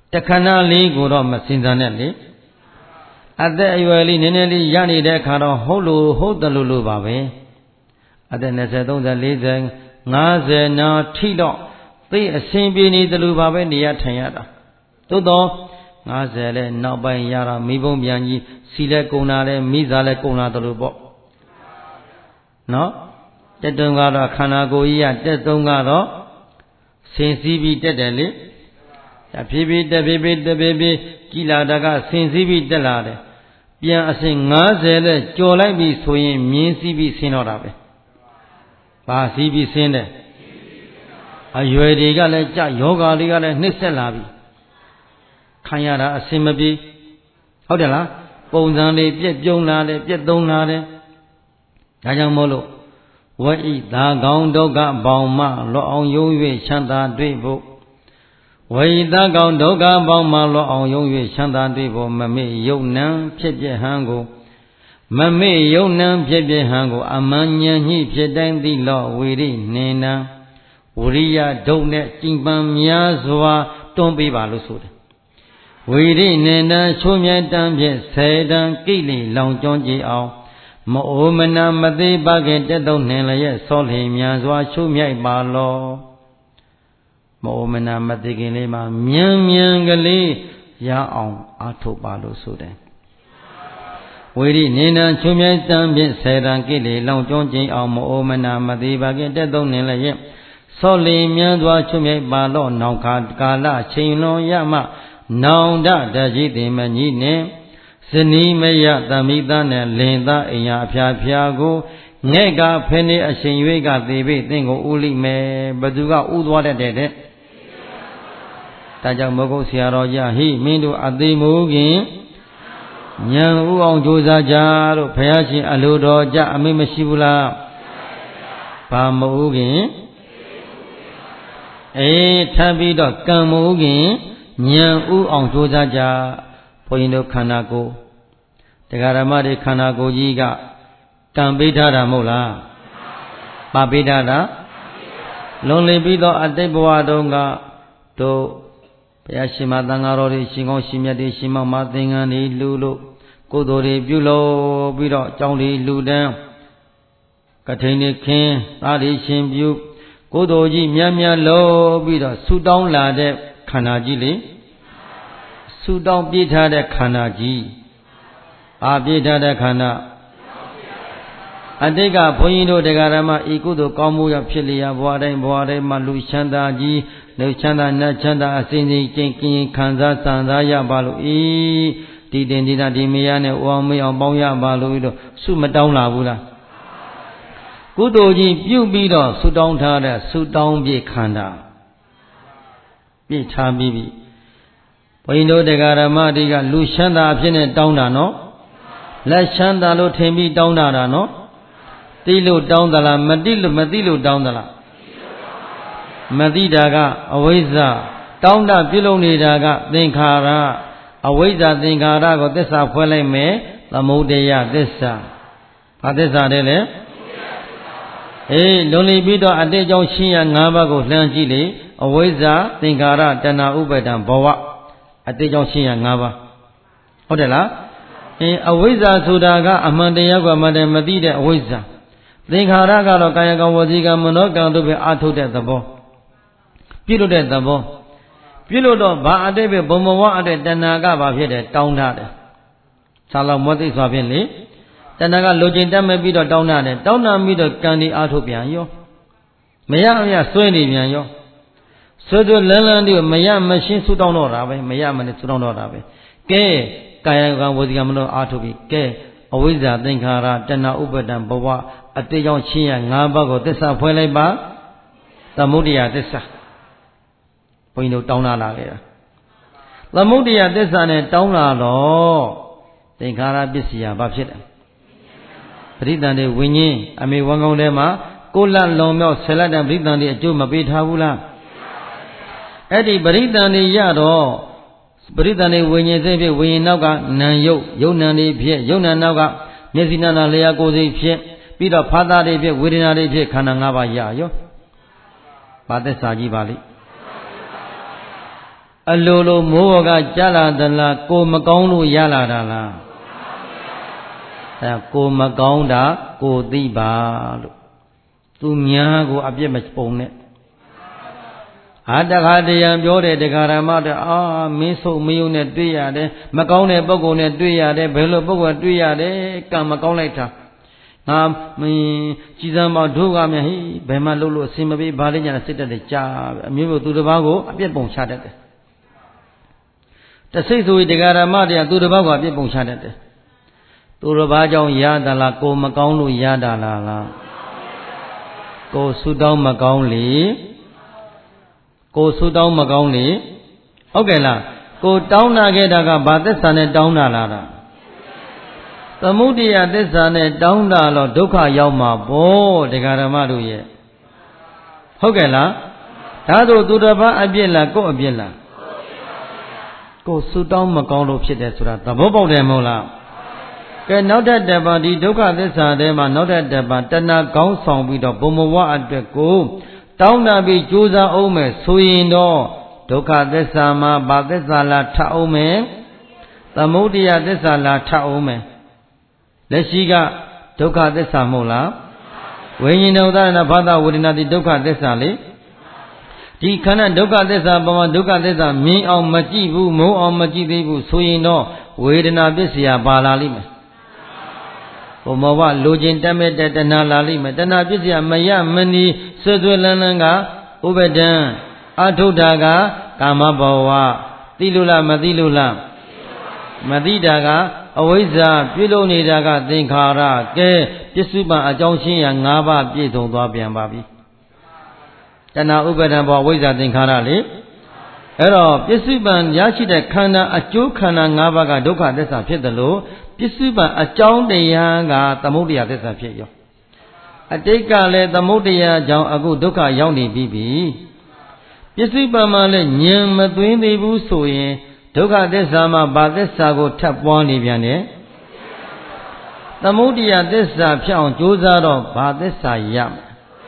တခဏလေးကိုတော့မစင်စားနဲ့လေအသက်အရွယ်လေးနည်းနည်းလေးရနေတဲ့အခါတော့ဟုတ်လို့ဟုတ်တယ်လို့လို့ပါပဲအသက်၂၀ ၃၀ ၄၀ ၅၀နာထိတော့သိအစဉ်ပြေနေတယ်လို့ပါပဲနေရထိုင်ရတာသို့တော့၅၀လဲနောက်ပိုင်းရတာမိဘုံပြန်ကြီးစီလဲကုံလာလဲမိစားလဲကုံလာတယ်လို့ပေါ့နော်တက်တုံးကတော့ခန္ဓာကိုယ်ကြီးကတက်တုံးကတော့ဆင်စည်းပြီးတက်တယ်လေတဖြည်းဖြည်းတဖြည်းဖြည်းတဖြည်းဖြည်းကြီးလာတာကဆင်စည်းပြီးတက်လာတယ်ပြန်အစဉ်၅၀လဲကြော်လိုက်ပြီဆိုရင်မြင်းစည်းပြီးဆင်းတော့တာပဲဘာစည်းပြီးဆင်းတယ်အရွယ်တွေကလည်းကြယောဂါတွေကလည်းနှိမ့်ဆက်လာပြီခံရတာအစင်မပြေဟုတ်တယ်လားပုံစံလေးပြက်ပြုံးလာတယ်ပြက်သုံးလာတယ်ဒါကြောင့်မို့လို့ဝိဣသာကောင်းဒုက္ခပေါင်းမှလောအောင်ယုံ၍ချမ်းသာတွေ့ဖို့ဝိဣသာကောင်းဒုက္ခပေါင်းမှလောအောင်ယုံ၍ချမ်းသာတွေ့ဖို့မမေ့ယုံနံဖြစ်ပြဟံကိုမမေ့ယုံနံဖြစ်ပြဟံကိုအမှန်ဉာဏ်ညှိဖြစ်တိုင်းသိလောဝိရိနေနံဝရိယဒုတ်နဲ့ကြင်ပန်းများစွာတွန်းပေးပါလို့ဆိုတယ်ဝိရိနေနံချိုးမြဲတမ်းဖြင့်ဆေတံကိလေလောင်ကျွမ်းကြည်အောင်မအိုမနာမသေးပါခင်တက်တော့နှင်လျက်ဆောလျင်များစွာချိုးမြိုက်ပါလောမအိုမနာမသေးခင်လေးမှာမြန်မြန်ကလေးရအောင်အားထုတ်ပါလို့ဆိုတယ်ဝိရိနေနံချိုးမြိုက်တမ်းဖြင့်ဆေတံကိလေလောင်ကျွမ်းကြည်အောင်မအိုမနာမသေးပါခင်တက်တော့နှင်လျက်ဆောလျင်များစွာချိုးမြိုက်ပါလောနောင်ခါကာလချိန်လွန်ရမှနောင်တတကြီးတင်မကြီးနဲ့ဇနီးမယသမိသားနဲ့လင်သားအိမ်ဟာအဖျားဖျားကိုငဲ့ကဖနေအရှင်ရွေးကသေပေသင်ကိုဥလိမယ်ဘသူကဥသွားတတ်တဲ့တဲ့ဒါကြောင့်မဟုတ်ဆရာတော်ရဟိမင်းတို့အသေးမိုးခင်ဉာဏ်ဥအောင်ကြိုးစားကြလို့ဘုရားရှင်အလိုတော်ကြအမိမရှိဘူးလားဘာမဟုတ်ခင်အေးထပ်ပြီးတော့ကံမဟုတ်ခင်ဉာဏ်ဥအောင်ကြိုးစားကြဘုန်းကြီးတို့ခန္ဓာကိုယ်တရားဓမ္မတွေခန္ဓာကိုယ်ကြီးကကံပေးထားတာမဟုတ်လားပါပေးထားတာလွန်လည်ပြီးတော့အတိတ်ဘဝတုန်းကတို့ဘုရားရှင်မသံဃာတော်တွေရှင်ကောင်းရှင်မြတ်တွေရှင်မောင်မသင်္ကန်းတွေလူလို့ကိုယ်တော်တွေပြုလို့ပြီးတော့အကြောင်းတွေလူတန်းကထိန်တွေခင်းသားတွေရှင်ပြုကိုယ်တော်ကြီးမြတ်မြတ်လို့ပြီးတော့ဆူတောင်းလာတဲ့ခန္ဓာကြီးလေဆူတောင်းပြည့်ထားတဲ့ခန္ဓာကြီးအာပြည့်ထားတဲ့ခန္ဓာအတိတ်ကဘုန်းကြီးတို့တရားဓမ္မဤကုသိုလ်ကောင်းမှုရဖြစ်လျာဘဝတိုင်းဘဝတိုင်းမှာလူချမ်းသာကြီးလူချမ်းသာနတ်ချမ်းသာအစဉ်စဉ်ကျင့်ကင်းခံစားစံစားရပါလို့ဤဒီတင်ဒီတာဒီမယားနဲ့ဝအောင်မေးအောင်ပေါင်းရပါလို့ပြီးတော့ဆုမတောင်းလာဘူးလားကုသိုလ်ကြီးပြုပြီးတော့ဆုတောင်းထားတဲ့ဆုတောင်းပြည့်ခန္ဓာပြည့်ထားပြီးပြီဘုန်းကြီးတို့တရားဓမ္မတွေကလူချမ်းသာအဖြစ်နဲ့တောင်းတာနော်လက်ချမ်းသာလို့ထင်ပြီးတောင်းတာတာနော်သိလို့တောင်းသလားမသိလို့မသိလို့တောင်းသလားမသိတာကအဝိဇ္ဇာတောင်းတပြုလုပ်နေတာကသင်္ခါရအဝိဇ္ဇာသင်္ခါရကိုသစ္စာဖွဲ့လိုက်မယ်သမုဒယသစ္စာဘာသစ္စာတဲ့လဲအေးလွန်လီပြီးတော့အတိတ်ကြောင့်ရှင်းရ၅ပါးကိုလှမ်းကြည့်လေအဝိဇ္ဇာသင်္ခါရတဏှာဥပါဒံဘဝအတိတ်ကြောင့်ရှင်းရ၅ပါးဟုတ်တယ်လားအင်းအဝိဇ္ဇာဆိုတာကအမှန်တရားကိုအမှန်တည်းမသိတဲ့အဝိဇ္ဇာသင်္ခါရကတော့ကာယကံဝစီကံမနောကံတို့ပဲအာထုတ်တဲ့သဘောပြုလုပ်တဲ့သဘောပြုလုပ်တော့ဘာအတိတ်ပဲဘုံဘဝအတိတ်တဏှာကဘာဖြစ်တယ်တောင်းထားတယ်သာလောက်မောသိစွာဖြင့်လေတဏှာကလိုချင်တတ်မဲ့ပြီးတော့တောင်းထားတယ်တောင်းတာပြီးတော့ကံဒီအာထုတ်ပြန်ရောမရမရဆွဲနေပြန်ရောဆွဲတော့လန်းလန်းဒီမရမရှင်းဆူတောင်းတော့တာပဲမရမနဲ့ဆူတောင်းတော့တာပဲကဲကာယကံဝစီကံမနောအာထုတ်ပြီးကဲအဝိဇ္ဇာသင်္ခါရတဏှာဥပါဒံဘဝအတိတ်ကြောင့်ရှင်းရ၅ပါးကိုသစ္စာဖွဲ့လိုက်ပါသမုဒယသစ္စာဘုန်းကြီးတို့တောင်းလာလာခဲ့တာသမုဒယသစ္စာနဲ့တောင်းလာတော့သင်္ခါရပစ္စည်းဟာဘာဖြစ်တယ်ပရိသန္တိဝိညာဉ်အမေဝံကောင်းထဲမှာကိုလတ်လုံမြောက်ဆယ်လက်တံပရိသန္တိအကျိုးမပေးထားဘူးလားအဲ့ဒီပရိသန္တိရတော့ပရိသန္တိဝိညာဉ်စိတ်ဖြစ်ဝိညာဉ်နောက်ကနာယုတ်ယုတ်နံတွေဖြစ်ယုတ်နံနောက်ကမျက်စိနာနာလျာကိုယ်စိတ်ဖြစ်ပြီးတော့ဖာသာတွေဖြစ်ဝေဒနာတွေဖြစ်ခန္ဓာ၅ပါးရရောဘာသစ္စာကြီးပါလိအလိုလိုမိုးဘောကကြားလာသလားကိုမကောင်းလို့ရလာတာလားအဲကိုမကောင်းတာကိုသိပါလို့သူများကိုအပြစ်မပုံနဲ့အာတခါတရံပြောတယ်တရားဓမ္မတွေအာမင်းဆုပ်မယုံနဲ့တွေ့ရတယ်မကောင်းတဲ့ပုဂ္ဂိုလ်နဲ့တွေ့ရတယ်ဘယ်လိုပုဂ္ဂိုလ်တွေ့ရတယ်ကံမကောင်းလိုက်တာငါမင်းကြည်စမ်းမတို့ကမြဟိဘယ်မှလှုပ်လို့အစင်မပြေဘာလေးညာစိတ်တက်တယ်ကြားအမျိုးမျိုးသူတစ်ပါးကိုအပြစ်ပုံချတတ်တယ်တစိတ်ဆိုရင်တရားဓမ္မတွေကသူတစ်ပါးကိုအပြစ်ပုံချတတ်တယ်သူတစ်ပါးကြောင့်ရတာလားကိုမကောင်းလို့ရတာလားလားကိုဆူတောင်းမကောင်းလေကိုဆူတောင်းမကောင်းလေဟုတ်ကဲ့လားကိုတောင်းနာခဲ့တာကဘာသစ္စာနဲ့တောင်းတာလားသမုဒိယသစ္စာနဲ့တောင်းတာတော့ဒုက္ခရောက်မှာပေါ့တရားဓမ္မတို့ရဲ့ဟုတ်ကဲ့လားဒါဆိုသူတစ်ပါးအပြစ်လားကိုအပြစ်လားကိုဆူတောင်းမကောင်းလို့ဖြစ်တယ်ဆိုတာသဘောပေါက်တယ်မဟုတ်လားကဲနောက်ထပ်တစ်ပါးဒီဒုက္ခသစ္စာထဲမှာနောက်ထပ်တစ်ပါးတဏှာကောင်းဆောင်ပြီးတော့ဘုံဘဝအတွက်ကိုတောင်းတပြီးကြိုးစားအောင်မယ်ဆိုရင်တော့ဒုက္ခသစ္စာမှာဘာသစ္စာလားထပ်အောင်မယ်သမုဒိယသစ္စာလားထပ်အောင်မယ်လက်ရှိကဒုက္ခသစ္စာမဟုတ်လားဝိညာဉ်တော်သရဏဘာသာဝေဒနာတိဒုက္ခသစ္စာလေဒီခန္ဓာဒုက္ခသစ္စာပမာဒုက္ခသစ္စာမြင်အောင်မကြည့်ဘူးမုန်းအောင်မကြည့်သေးဘူးဆိုရင်တော့ဝေဒနာပစ္စယပါလာလိမ့်မယ်ဘုမောဘလိုချင်တတ်မဲ့တဲ့တဏှာလာလိမ့်မယ်တဏှာပစ္စယမရမနီဆွဆွလန်းလန်းကဥပဒံအထုဒ္ဓကကာမဘဝသိလို့လားမသိလို့လားမသိတာကအဝိဇ္ဇာပြုလုပ်နေတာကသင်္ခါရကဲပစ္စုပန်အကြောင်းရှင်းရ၅ပါးပြည့်စုံသွားပြန်ပါပြီတဏှာဥပါဒံဘောဝိဇ္ဇာသင်္ခါရလေအဲ့တော့ပစ္စုပန်ရရှိတဲ့ခန္ဓာအကျိုးခန္ဓာ၅ပါးကဒုက္ခသစ္စာဖြစ်တယ်လို့ပစ္စုပန်အကြောင်းတရားကသမုဒယသစ္စာဖြစ်ရောအတိတ်ကလည်းသမုဒယကြောင့်အခုဒုက္ခရောက်နေပြီပြီပစ္စုပန်မှာလည်းဉာဏ်မသွင်းသေးဘူးဆိုရင်ဒုက္ခသစ္စာမှာဘာသစ္စာကိုထပ်ပွားနေပြန်တယ်သမုဒယသစ္စာဖြစ်အောင်ကြိုးစားတော့ဘာသစ္စာရမယ်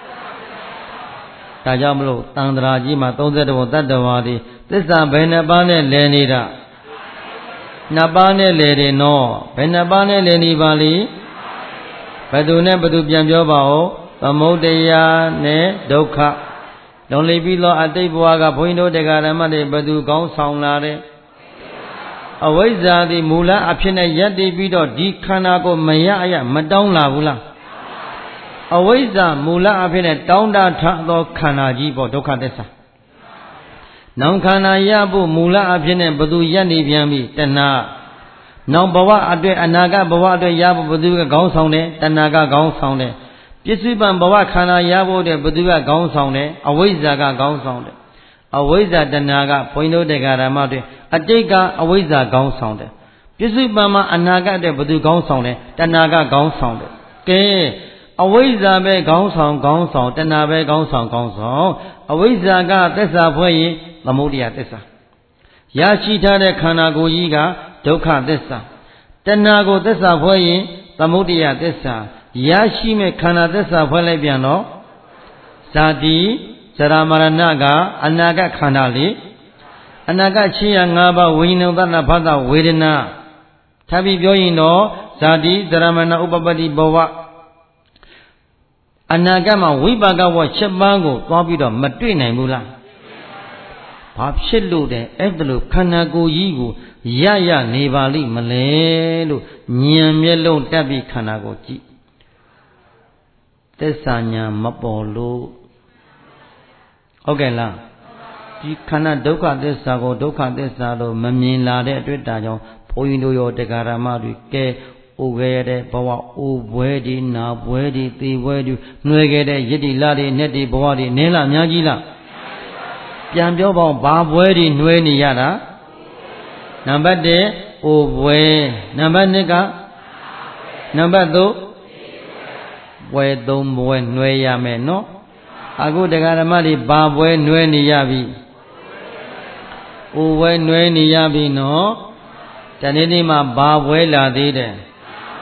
ဒါကြောင့်မလို့တန်ត្រာကြီးမှာသုံးဆယ်ဘုံတတ္တဝါတွေသစ္စာဘယ်နှပါးနဲ့လည်နေတာနှစ်ပါးနဲ့လည်တယ်နော်ဘယ်နှပါးနဲ့လည်နေပါလိဘယ်သူနဲ့ဘယ်သူပြန်ပြောပါဦးသမုဒယနဲ့ဒုက္ခလုံးလိပြီးတော့အတိတ်ဘဝကဘုန်းကြီးတို့တရားဓမ္မတွေဘယ်သူကောင်းဆောင်လာတဲ့အဝိဇ္ဇာသည်မူလအဖြစ်နဲ့ရပ်တည်ပြီးတော့ဒီခန္ဓာကိုမရအရမတောင်းလာဘူးလားအဝိဇ္ဇာမူလအဖြစ်နဲ့တောင်းတထသောခန္ဓာကြီးပေါ့ဒုက္ခသစ္စာနောင်ခန္ဓာရဖို့မူလအဖြစ်နဲ့ဘသူရပ်နေပြန်ပြီတဏှာနောင်ဘဝအတွက်အနာဂတ်ဘဝအတွက်ရဖို့ဘသူကခေါင်းဆောင်တယ်တဏှာကခေါင်းဆောင်တယ်ပစ္စုပန်ဘဝခန္ဓာရဖို့တဲ့ဘသူကခေါင်းဆောင်တယ်အဝိဇ္ဇာကခေါင်းဆောင်တယ်အဝိဇ္ဇာတဏှာကဘုန်းကြီးတို့တရားဓမ္မတွေအတိတ်ကအဝိဇ္ဇာခေါင်းဆောင်တယ်ပစ္စုပန်မှာအနာဂတ်တဲ့ဘသူခေါင်းဆောင်တယ်တဏှာကခေါင်းဆောင်တယ်ကဲအဝိဇ္ဇာပဲခေါင်းဆောင်ခေါင်းဆောင်တဏှာပဲခေါင်းဆောင်ခေါင်းဆောင်အဝိဇ္ဇာကသစ္စာဖွဲ့ရင်သမုဒယသစ္စာရရှိထားတဲ့ခန္ဓာကိုယ်ကြီးကဒုက္ခသစ္စာတဏှာကိုသစ္စာဖွဲ့ရင်သမုဒယသစ္စာရရှိမဲ့ခန္ဓာသစ္စာဖွဲ့လိုက်ပြန်တော့ဇာတိဇရာမရဏကအနာဂတ်ခန္ဓာလေအနာဂတ်ချင်းရ၅ပါးဝိညာဉ်သတ္တဖသဝေဒနာထပ်ပြီးပြောရင်တော့ဇာတိဇရာမရဏဥပပတ္တိဘဝအနာဂတ်မှာဝိပါကဘဝ၈ပါးကိုသွားပြီးတော့မတွေ့နိုင်ဘူးလားဘာဖြစ်လို့တဲ့အဲ့ဒါလို့ခန္ဓာကိုယ်ကြီးကိုရရနေပါလိမ့်မလဲလို့ဉာဏ်မျက်လုံးတက်ပြီးခန္ဓာကိုကြည့်သစ္စာဉာဏ်မပေါ်လို့ဟုတ်ကဲ့လားဒီခန္ဓာဒုက္ခသစ္စာကိုဒုက္ခသစ္စာလို့မမြင်လာတဲ့အတွက်ဒါကြောင့်ဘုန်းကြီးတို့ရောတရားဓမ္မတွေကဲအိုခဲ့တဲ့ဘဝအိုဘွဲဒီနာဘွဲဒီသေဘွဲဒီနှွယ်ခဲ့တဲ့ရစ်ဒီလာတွေနဲ့ဒီဘဝတွေနင်းလားအများကြီးလားပြန်ပြောပါဦးဘာဘွဲဒီနှွယ်နေရတာနံပါတ်၁အိုဘွဲနံပါတ်၂ကနံပါတ်၃ဘွဲသုံးဘွဲနှွယ်ရမယ်နော်အခုတရားဓမ္မတွေဘာဘွဲနှွယ်နေရပြီအိုဘွဲနှွယ်နေရပြီနော်တနေ့နေ့မှာဘာဘွဲလာသေးတယ်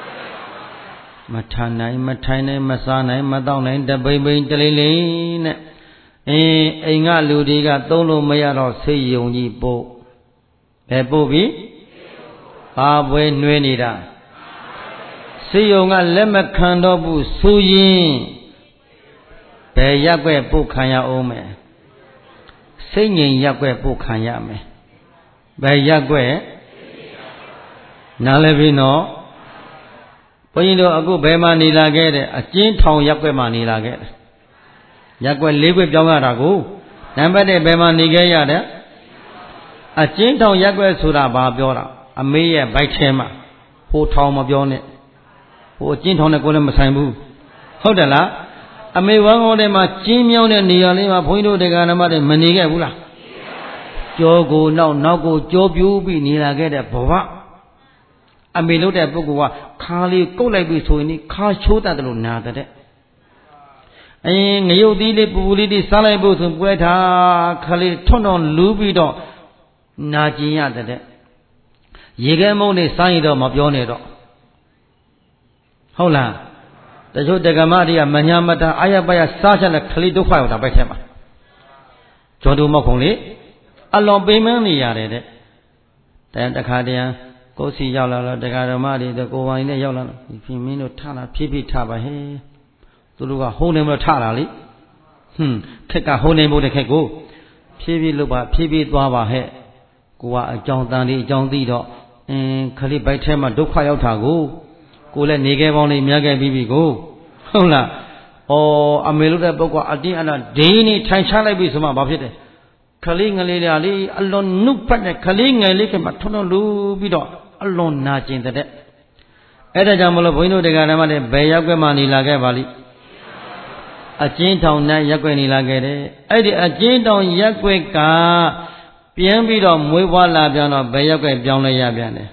မထနိုင်မထိုင်နိုင်မစားနိုင်မတော့နိုင်တပိမ့်ပိမ့်တလိမ့်လိမ့်နဲ့အင်းအိမ်ကလူတွေကသုံးလို့မရတော့ဆေးရုံကြီးပို့ဘယ်ပို့ပြီဘာပွဲနှွေးနေတာဆေးရုံကလက်မခံတော့ဘူးဆိုရင်ဘယ်ရက်ွက်ပို့ခံရအောင်မယ်စိတ်ငြိမ်ရက်ွက်ပို့ခံရမယ်ဘယ်ရက်ွက်နားလည်ပြီနော်ဘုန်းကြီးတို့အခုဘယ်မှာနေလာခဲ့တဲ့အကျဉ်းထောင်ရက်ွက်မှာနေလာခဲ့တယ်ရက်ွက်လေးွက်ပြောင်းရတာကိုနံပါတ်တစ်ဘယ်မှာနေခဲ့ရတဲ့အကျဉ်းထောင်ရက်ွက်ဆိုတာဘာပြောတာအမေရဲ့ဗိုက်ထဲမှာဟိုထောင်မပြောနဲ့ဟိုအကျဉ်းထောင်နဲ့ကိုယ်လည်းမဆိုင်ဘူးဟုတ်တယ်လားအမေဝမ်းကောင်းထဲမှာကျင်းမြောင်းတဲ့နေရာလေးမှာဘုန်းကြီးတို့တရားဓမ္မတွေမနေခဲ့ဘူးလားကြောကိုနောက်နောက်ကိုကြောပြူးပြီးနေလာခဲ့တဲ့ဘဝအမေလို့တဲ့ပုဂ္ဂိုလ်ကခါလေးကုတ်လိုက်ပြီးဆိုရင်ခါချိုးတတ်တယ်လို့နာတဲ့အင်းငရုတ်သီးလေးပူပူလေးတွေစားလိုက်ဖို့ဆိုပွဲထားခါလေးထွန်းထွန်းလူးပြီးတော့နာကျင်ရတဲ့ရေခဲမုံတွေစားရင်တော့မပြောနဲ့တော့ဟုတ်လားတချို့တက္ကမတွေကမညာမတာအာရပယစားချက်နဲ့ခလေးဒုက္ခရောက်တာပဲထဲမှာကျော်တူမောက်ခုံလေးအလွန်ပိမန်းနေရတယ်တဲ့တန်တခါတည်းကိုယ်စီရောက်လာတော့တရားဓမ္မတွေတကိုယ်ပိုင်နဲ့ရောက်လာတော့ဖြင်းမင်းတို့ထလာဖြည်းဖြည်းထပါဟဲ့သူတို့ကဟုံးနေမလို့ထလာလေဟွန်းခက်ကဟုံးနေဖို့တဲ့ခက်ကိုဖြည်းဖြည်းလုပ်ပါဖြည်းဖြည်းသွားပါဟဲ့ကိုကအကြောင်းတန်လေးအကြောင်းသိတော့အင်းခလေးဘိုက်ထဲမှာဒုက္ခရောက်တာကိုကိုလည်းနေခဲ့ပေါင်းလေးများခဲ့ပြီးပြီကိုဟုတ်လားဩအမေလို့တဲ့ပုဂ္ဂိုလ်အတင်းအနာဒိန်းနေထိုင်ချလိုက်ပြီဆိုမှဘာဖြစ်တယ်ခလေးငလေးလေးအလွန်နုပတ်တဲ့ခလေးငယ်လေးကမှထွန်းထွန်းလူပြီးတော့အလွန်နာကျင်တဲ့အဲ့ဒါကြောင့်မလို့ဘုန်းကြီးတို့တရားဓမ္မတွေဘယ်ရောက်ွက်မှနေလာခဲ့ပါလိအကျဉ်းထောင်နဲ့ရက်ွက်နေလာခဲ့တယ်အဲ့ဒီအကျဉ်းထောင်ရက်ွက်ကပြန်ပြီးတော့မွေးဖွားလာပြန်တော့ဘယ်ရက်ွက်ပြောင်းလဲရပြန်တယ်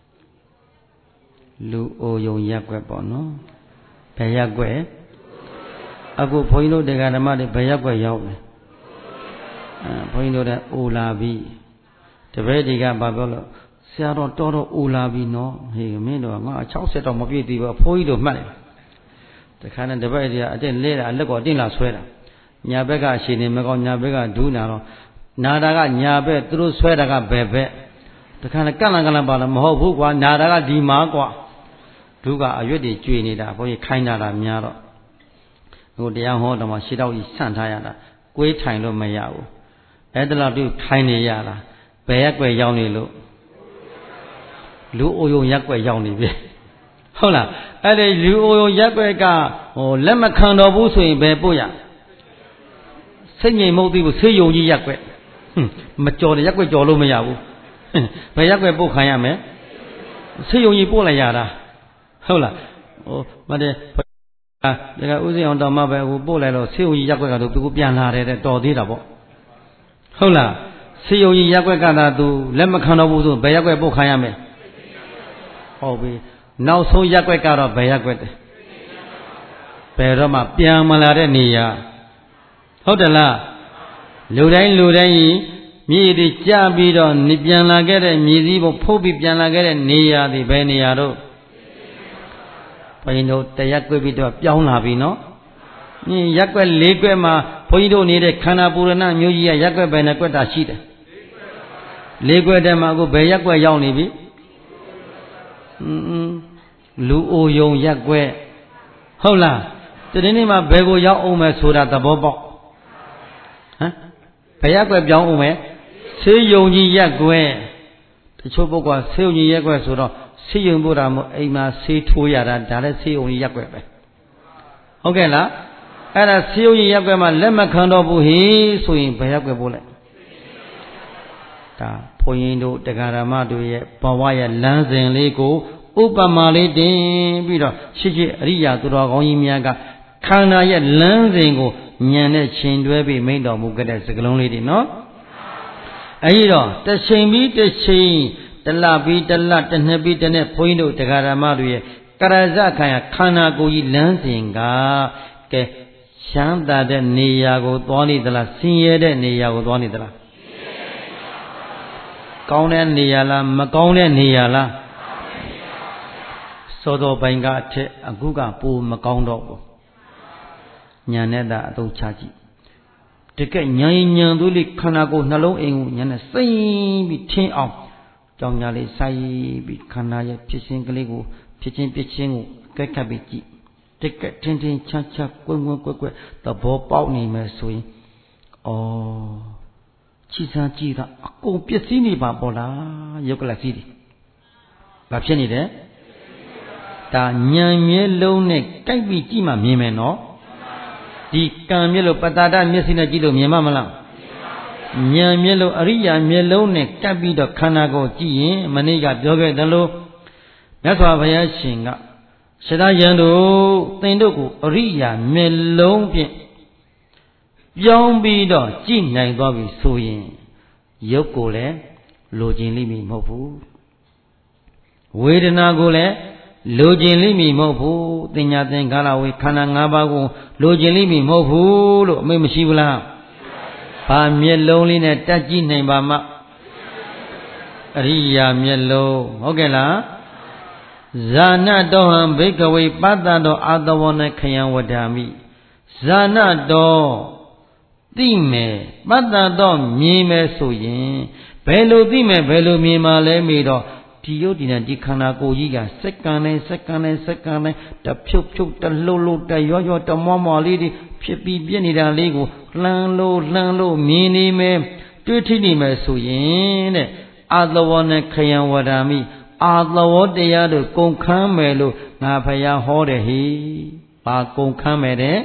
လူအိုယုံရက်ွက်ပေါ့နော်ဘယ်ရက်ွက်အခုဘုန်းကြီးတို့တရားဓမ္မတွေဘယ်ရက်ွက်ရောက်လဲအဲဘုန်းကြီးတို့တဲ့အိုလာပြီတပည့်တွေကဘာပြောလို့ဆရာတော်တော်တော်အိုလာပြီနော်ဟေးမင်းတို့ကငါ၆၀တော့မပြည့်သေးဘူးဘုန်းကြီးတို့မှတ်တယ်တခါနဲ့တပည့်တွေကအတင်းလဲတာအလက်ကောအတင်းလာဆွဲတာညာဘက်ကရှင်နေမကောင်းညာဘက်ကဒူးနာတော့နာတာကညာဘက်သူတို့ဆွဲတာကဘယ်ဘက်တခါနဲ့ကန့်လန့်ကန့်လန့်ပါလားမဟုတ်ဘူးကွာနာတာကဒီမှာကွာဒုကအရွက်တွေကျွေနေတာဘုန်းကြီးခိုင်းတာလားများတော့ဟိုတရားဟောတော့မှရှေ့တော့ကြီးဆန့်ထားရတာကွေးထိုင်လို့မရဘူးအဲ့ဒါတော့သူခိုင်းနေရတာဘယ်ရက်ွယ်ရောက်နေလို့လူအိုယုံရက်ွယ်ရောက်နေပြီဟုတ်လားအဲ့ဒီလူအိုယုံရက်ွက်ကဟိုလက်မခံတော်ဘူးဆိုရင်ဘယ်ပို့ရစိတ်ငြိမ်မဟုတ်သေးဘူးဆေးယုံကြီးရက်ွက်မကြော်တဲ့ရက်ွက်ကြော်လို့မရဘူးဘယ်ရက်ွက်ပို့ခံရမယ်ဆေးယုံကြီးပို့လိုက်ရတာဟုတ်လားဟိုမတဲ့အာဒါကဥစဉ်အောင်တော်မှပဲဟိုပို့လိုက်တော့ဆေးယုံကြီးရက်ွက်ကတော့သူကပြန်လာတယ်တဲ့တော်သေးတာပေါ့ဟုတ်လားဆေးယုံကြီးရက်ွက်ကသာသူလက်မခံတော့ဘူးဆိုဘယ်ရက်ွက်ပို့ခံရမယ်ဟုတ်ပြီနောက်ဆုံးရက်ွက်ကတော့ဘယ်ရက်ွက်တယ်ဘယ်တော့မှပြန်မလာတဲ့နေရာဟုတ်တယ်လားလူတိုင်းလူတိုင်းမြေတွေကြပြီးတော့ပြန်လာခဲ့တဲ့မြေစည်းဖို့ဖုတ်ပြီးပြန်လာခဲ့တဲ့နေရာဒီဘယ်နေရာတော့ဘုန်းကြီးတို့တရက်ွက်ပြီးတော့ပြောင်းလာပြီနော်ညရက်ွက်လေးွက်မှာဘုန်းကြီးတို့နေတဲ့ခန္ဓာပူရဏမျိုးကြီးကရက်ွက်ပဲနဲ့ကွက်တာရှိတယ်လေးွက်တည်းမှာအခုဘယ်ရက်ွက်ရောက်နေပြီอืมလူအိုယုံရက်ွက်ဟုတ်လားတနေ့နေ့မှာဘယ်ကိုရောက်အောင်မယ်ဆိုတာသဘောပေါက်ဟမ်ဘယ်ရက်ွက်ပြောင်းအောင်မယ်ဆေးယုံကြီးရက်ွက်တချို့ပုဂ္ဂိုလ်ဆေးယုံကြီးရက်ွက်ဆိုတော့ဆေးယုံပို့တာမို့အိမ်မှာဆေးထိုးရတာဒါလည်းဆေးယုံကြီးရက်ွက်ပဲဟုတ်ကဲ့လားအဲ့ဒါဆေးယုံကြီးရက်ွက်မှာလက်မခံတော့ဘူးဟေးဆိုရင်ဘယ်ရက်ွက်ပို့လိုက်ဒါဘုန်းကြီးတို့တရားဓမ္မတို့ရဲ့ဘဝရဲ့လမ်းစဉ်လေးကိုဥပမာလေးတင်ပြီးတော့ရှိရှိအရိယာသူတော်ကောင်းကြီးများကခန္ဓာရဲ့လမ်းစဉ်ကိုဉာဏ်နဲ့ရှင်တွဲပြီးမိန့်တော်မူခဲ့တဲ့စကားလုံးလေးတွေနော်အဲဒီတော့တစ်ချိန်ပြီးတစ်ချိန်တလပြီးတလတစ်နှစ်ပြီးတစ်နှစ်ဘုန်းကြီးတို့တရားဓမ္မတို့ရဲ့ကရဇခန္ဓာခန္ဓာကိုယ်ကြီးလမ်းစဉ်ကကဲရှမ်းသာတဲ့နေရာကိုသွားနေသလားဆင်းရဲတဲ့နေရာကိုသွားနေသလားကောင်းတဲ့နေရာလားမကောင်းတဲ့နေရာလားစောစောပိုင်းကအထက်အခုကပိုမကောင်းတော့ဘူးညာနဲ့သာအသုံးချကြည့်တကယ်ဉာဏ်ဉာဏ်တို့လေးခန္ဓာကိုယ်နှလုံးအိမ်ကိုဉာဏ်နဲ့စိမ့်ပြီးထင်းအောင်ကြောင်ညာလေးစိုက်ပြီးခန္ဓာရဲ့ဖြစ်ခြင်းကလေးကိုဖြစ်ခြင်းပြခြင်းကိုကဲကပ်ပြီးကြည့်တကယ်ထင်းထင်းချမ်းချမ်းကွင်းကွင်းကွက်ကွက်သဘောပေါက်နေမယ်ဆိုရင်ဩချီစားကြည့်တာအကုန်ပျက်စီးနေပါပေါ့လားယုတ်ကလစီးတယ်ဘာဖြစ်နေတယ်ဒါဉာဏ်မျက်လုံးနဲ့ကြိုက်ပြီးကြည့်မှမြင်မယ်နော်ဒီကံမျက်လုံးပတ္တာဒမျက်စိနဲ့ကြည့်လို့မြင်မှာမလားဉာဏ်မျက်လုံးအရိယာမျက်လုံးနဲ့ကပ်ပြီးတော့ခန္ဓာကိုယ်ကြည့်ရင်မနေ့ကပြောခဲ့သလိုမြတ်စွာဘုရားရှင်ကရှတယံတို့သင်တို့ကိုအရိယာမျက်လုံးဖြင့်ပြောင်းပြီးတော့ကြည့်နိုင်သွားပြီဆိုရင်ရုပ်ကိုလည်းလိုချင်လိမ့်မည်မဟုတ်ဘူးဝေဒနာကိုလည်းလိုချင်လိမ့်မည်မဟုတ်ဘူးတင်ညာသင်္ခါရဝေခန္ဓာ၅ပါးကိုလိုချင်လိမ့်မည်မဟုတ်ဘူးလို့အမေမရှိဘူးလားဘာမျက်လုံးလေးနဲ့တက်ကြည့်နိုင်ပါမအရိယာမျက်လုံးဟုတ်ကဲ့လားဇာနတောဟံဘိကဝေပတ္တတောအာသဝနခယံဝဒာမိဇာနတောသိမယ်ပတ္တတောမြင်မယ်ဆိုရင်ဘယ်လိုသိမယ်ဘယ်လိုမြင်မှာလဲမေးတော့ဒီယုတ်ဒီနဲ့ဒီခန္ဓာကိုယ်ကြီးကစက္ကန့်နဲ့စက္ကန့်နဲ့စက္ကန့်နဲ့တဖြုတ်ဖြုတ်တလှုပ်လှုပ်တရောရောတမွားမွားလေးတွေဖြစ်ပြီးပြည့်နေတာလေးကိုလှမ်းလို့လှမ်းလို့မြင်နေမယ်တွေ့ထိနေမယ်ဆိုရင်တဲ့အာသဝနဲ့ခယံဝဒာမိအာသဝတရားတို့ကုန်ခမ်းမယ်လို့ငါဖယားဟောတယ်ဟိဘာကုန်ခမ်းမယ်တဲ့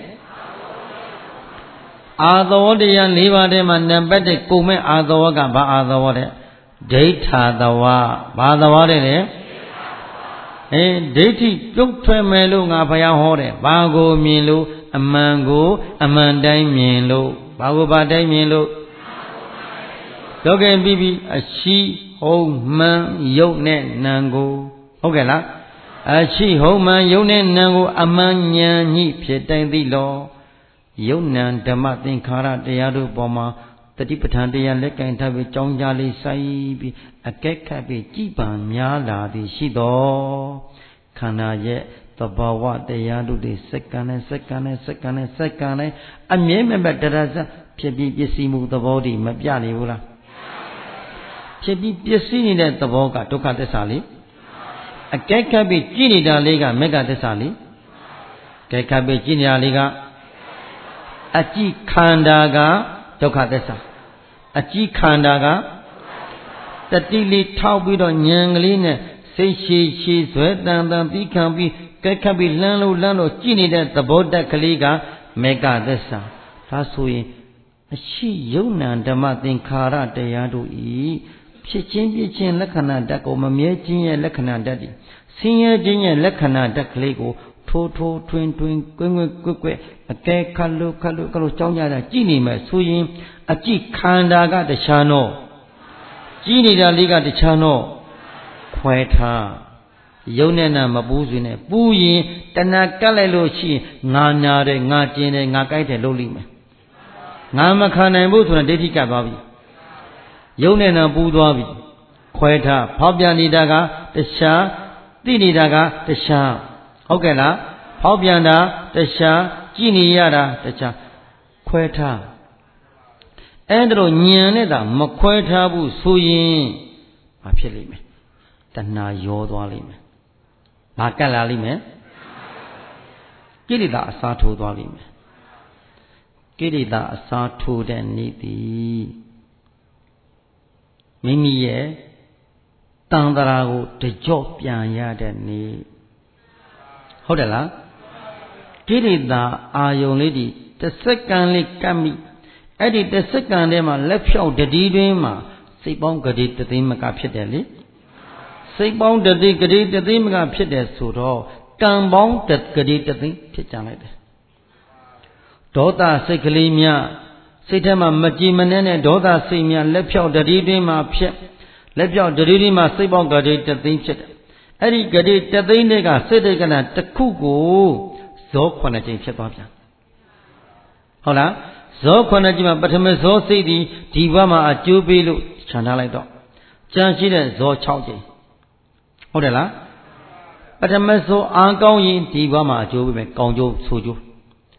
အာသဝတရား၄ပါးထဲမှာနံပါတ်၁ကုန်မဲ့အာသဝကဘာအာသဝတဲ့ဒိဋ္ဌာသဝဘာသဝတဲ့လေအေးဒိဋ္ဌိပြုတ်ထွက်မယ်လို့ငါဘုရားဟောတယ်ဘာကိုမြင်လို့အမှန်ကိုအမှန်တိုင်းမြင်လို့ဘာကိုဘာတိုင်းမြင်လို့လောကင်ပြီးပြီးအရှိဟုတ်မှန်ယုတ်နဲ့နံကိုဟုတ်ကဲ့လားအရှိဟုတ်မှန်ယုတ်နဲ့နံကိုအမှန်ဉာဏ်ညှိဖြစ်တိုင်းသိလောယုတ်နံဓမ္မသင်္ခါရတရားတို့ပေါ်မှာတတိပဋ္ဌာန်တရားလက်ကင်ထားပြီးကြောင်းကြလေးစိုက်ပြီးအကဲခတ်ပြီးကြည်ပံများလာသည်ရှိတော်ခန္ဓာရဲ့သဘာဝတရားတို့တွေစက္ကန့်နဲ့စက္ကန့်နဲ့စက္ကန့်နဲ့စက္ကန့်နဲ့အမြဲမပြတ်တရဇဖြစ်ပြီးပစ္စည်းမှုသဘောတွေမပြနေဘူးလားဖြစ်ပြီးပစ္စည်းနေတဲ့သဘောကဒုက္ခသစ္စာလေအကဲခတ်ပြီးကြည်နေတာလေးကမေဃသစ္စာလေကဲခတ်ပြီးကြည်နေတာလေးကအကြည်ခန္ဓာကဒုက္ခသစ္စာအကြည်ခန္ဓာကတတိလေးထောက်ပြီးတော့ဉာဏ်ကလေးနဲ့စိတ်ရှိရှိဆွဲတန်တန်ပြီးခံပြီးကဲခတ်ပြီးလှမ်းလို့လှမ်းလို့ကြည်နေတဲ့သဘောတက်ကလေးကမေဃသစ္စာဒါဆိုရင်အရှိယုံနံဓမ္မသင်္ခါရတရားတို့ဤဖြစ်ချင်းပြချင်းလက္ခဏာဓာတ်ကိုမမြဲခြင်းရဲ့လက္ခဏာဓာတ်ဒီဆင်းရဲခြင်းရဲ့လက္ခဏာဓာတ်ကလေးကိုထိုးထိုးထွင်းထွင်းကွင်းကွင်းကွက်ကွက်အကဲခတ်လို့ခတ်လို့ကလို့ကြောင်းကြတာကြည်နေမယ်ဆိုရင်အကြည့်ခန္ဓာကတခြားတော့ကြည်နေတာလေးကတခြားတော့ခွဲထားယုံနဲ့နာမပူးစွင်နဲ့ပူရင်တဏှာကတ်လိုက်လို့ရှိရင်ငါနာတယ်ငါကျင်တယ်ငါကြိုက်တယ်လုပ်လိမ့်မယ်ငါမခံနိုင်ဘူးဆိုရင်ဒိဋ္ဌိကတ်သွားပြီယုံနဲ့နာပူးသွားပြီခွဲထားဖောက်ပြန်နေတာကတခြားသိနေတာကတခြားဟုတ်ကဲ့လားဖောက်ပြန်တာတခြားကြည်နေရတာတခြားခွဲထားအဲ့ဒါတော့ဉာဏ်နဲ့သာမခွဲထားဘူးဆိုရင်ဘာဖြစ်လိမ့်မယ်တဏှာရောသွားလိမ့်မယ်ဘာကတ်လာလိမ့်မယ်ကိလေသာအစားထိုးသွားလိမ့်မယ်ကိလေသာအစားထိုးတဲ့နေ့သည်မိမိရဲ့တန်ត្រာကိုတကြော့ပြန်ရတဲ့နေ့ဟုတ်တယ်လားကိလေသာအာယုံလေးဒီတစ်စက္ကန့်လေးကပ်မိအဲ့ဒီတစ်စက္ကန့်ထဲမှာလက်ဖြောက်တတိတွင်းမှာစိတ်ပေါင်းဂတိတသိန်းမကဖြစ်တယ်လေစိတ်ပေါင်းတတိဂတိတသိန်းမကဖြစ်တယ်ဆိုတော့ကံပေါင်းတဂတိတသိန်းဖြစ်ကြလိုက်တယ်ဒေါသစိတ်ကလေးများစိတ်ထဲမှာမကြည်မနှဲနဲ့ဒေါသစိတ်များလက်ဖြောက်တတိတွင်းမှာဖြစ်လက်ဖြောက်တတိတွင်းမှာစိတ်ပေါင်းဂတိတသိန်းဖြစ်တယ်အဲ့ဒီဂတိတသိန်းတွေကစိတ်တက္ကနာတစ်ခုကိုဇောခုနှစ်ကြိမ်ဖြစ်သွားပြန်ဟုတ်လားဇောခုနှစ်ကြိမ်မှာပထမဇောစိတ်ဒီဒီဘက်မှာအကျိုးပေးလို့ခြံထားလိုက်တော့ကြံရှိတဲ့ဇော၆ကြိမ်ဟုတ်တယ်လားပထမဇောအားကောင်းရင်ဒီဘက်မှာအကျိုးပေးမယ်ကောင်းကျိုးဆိုကျိုးဒ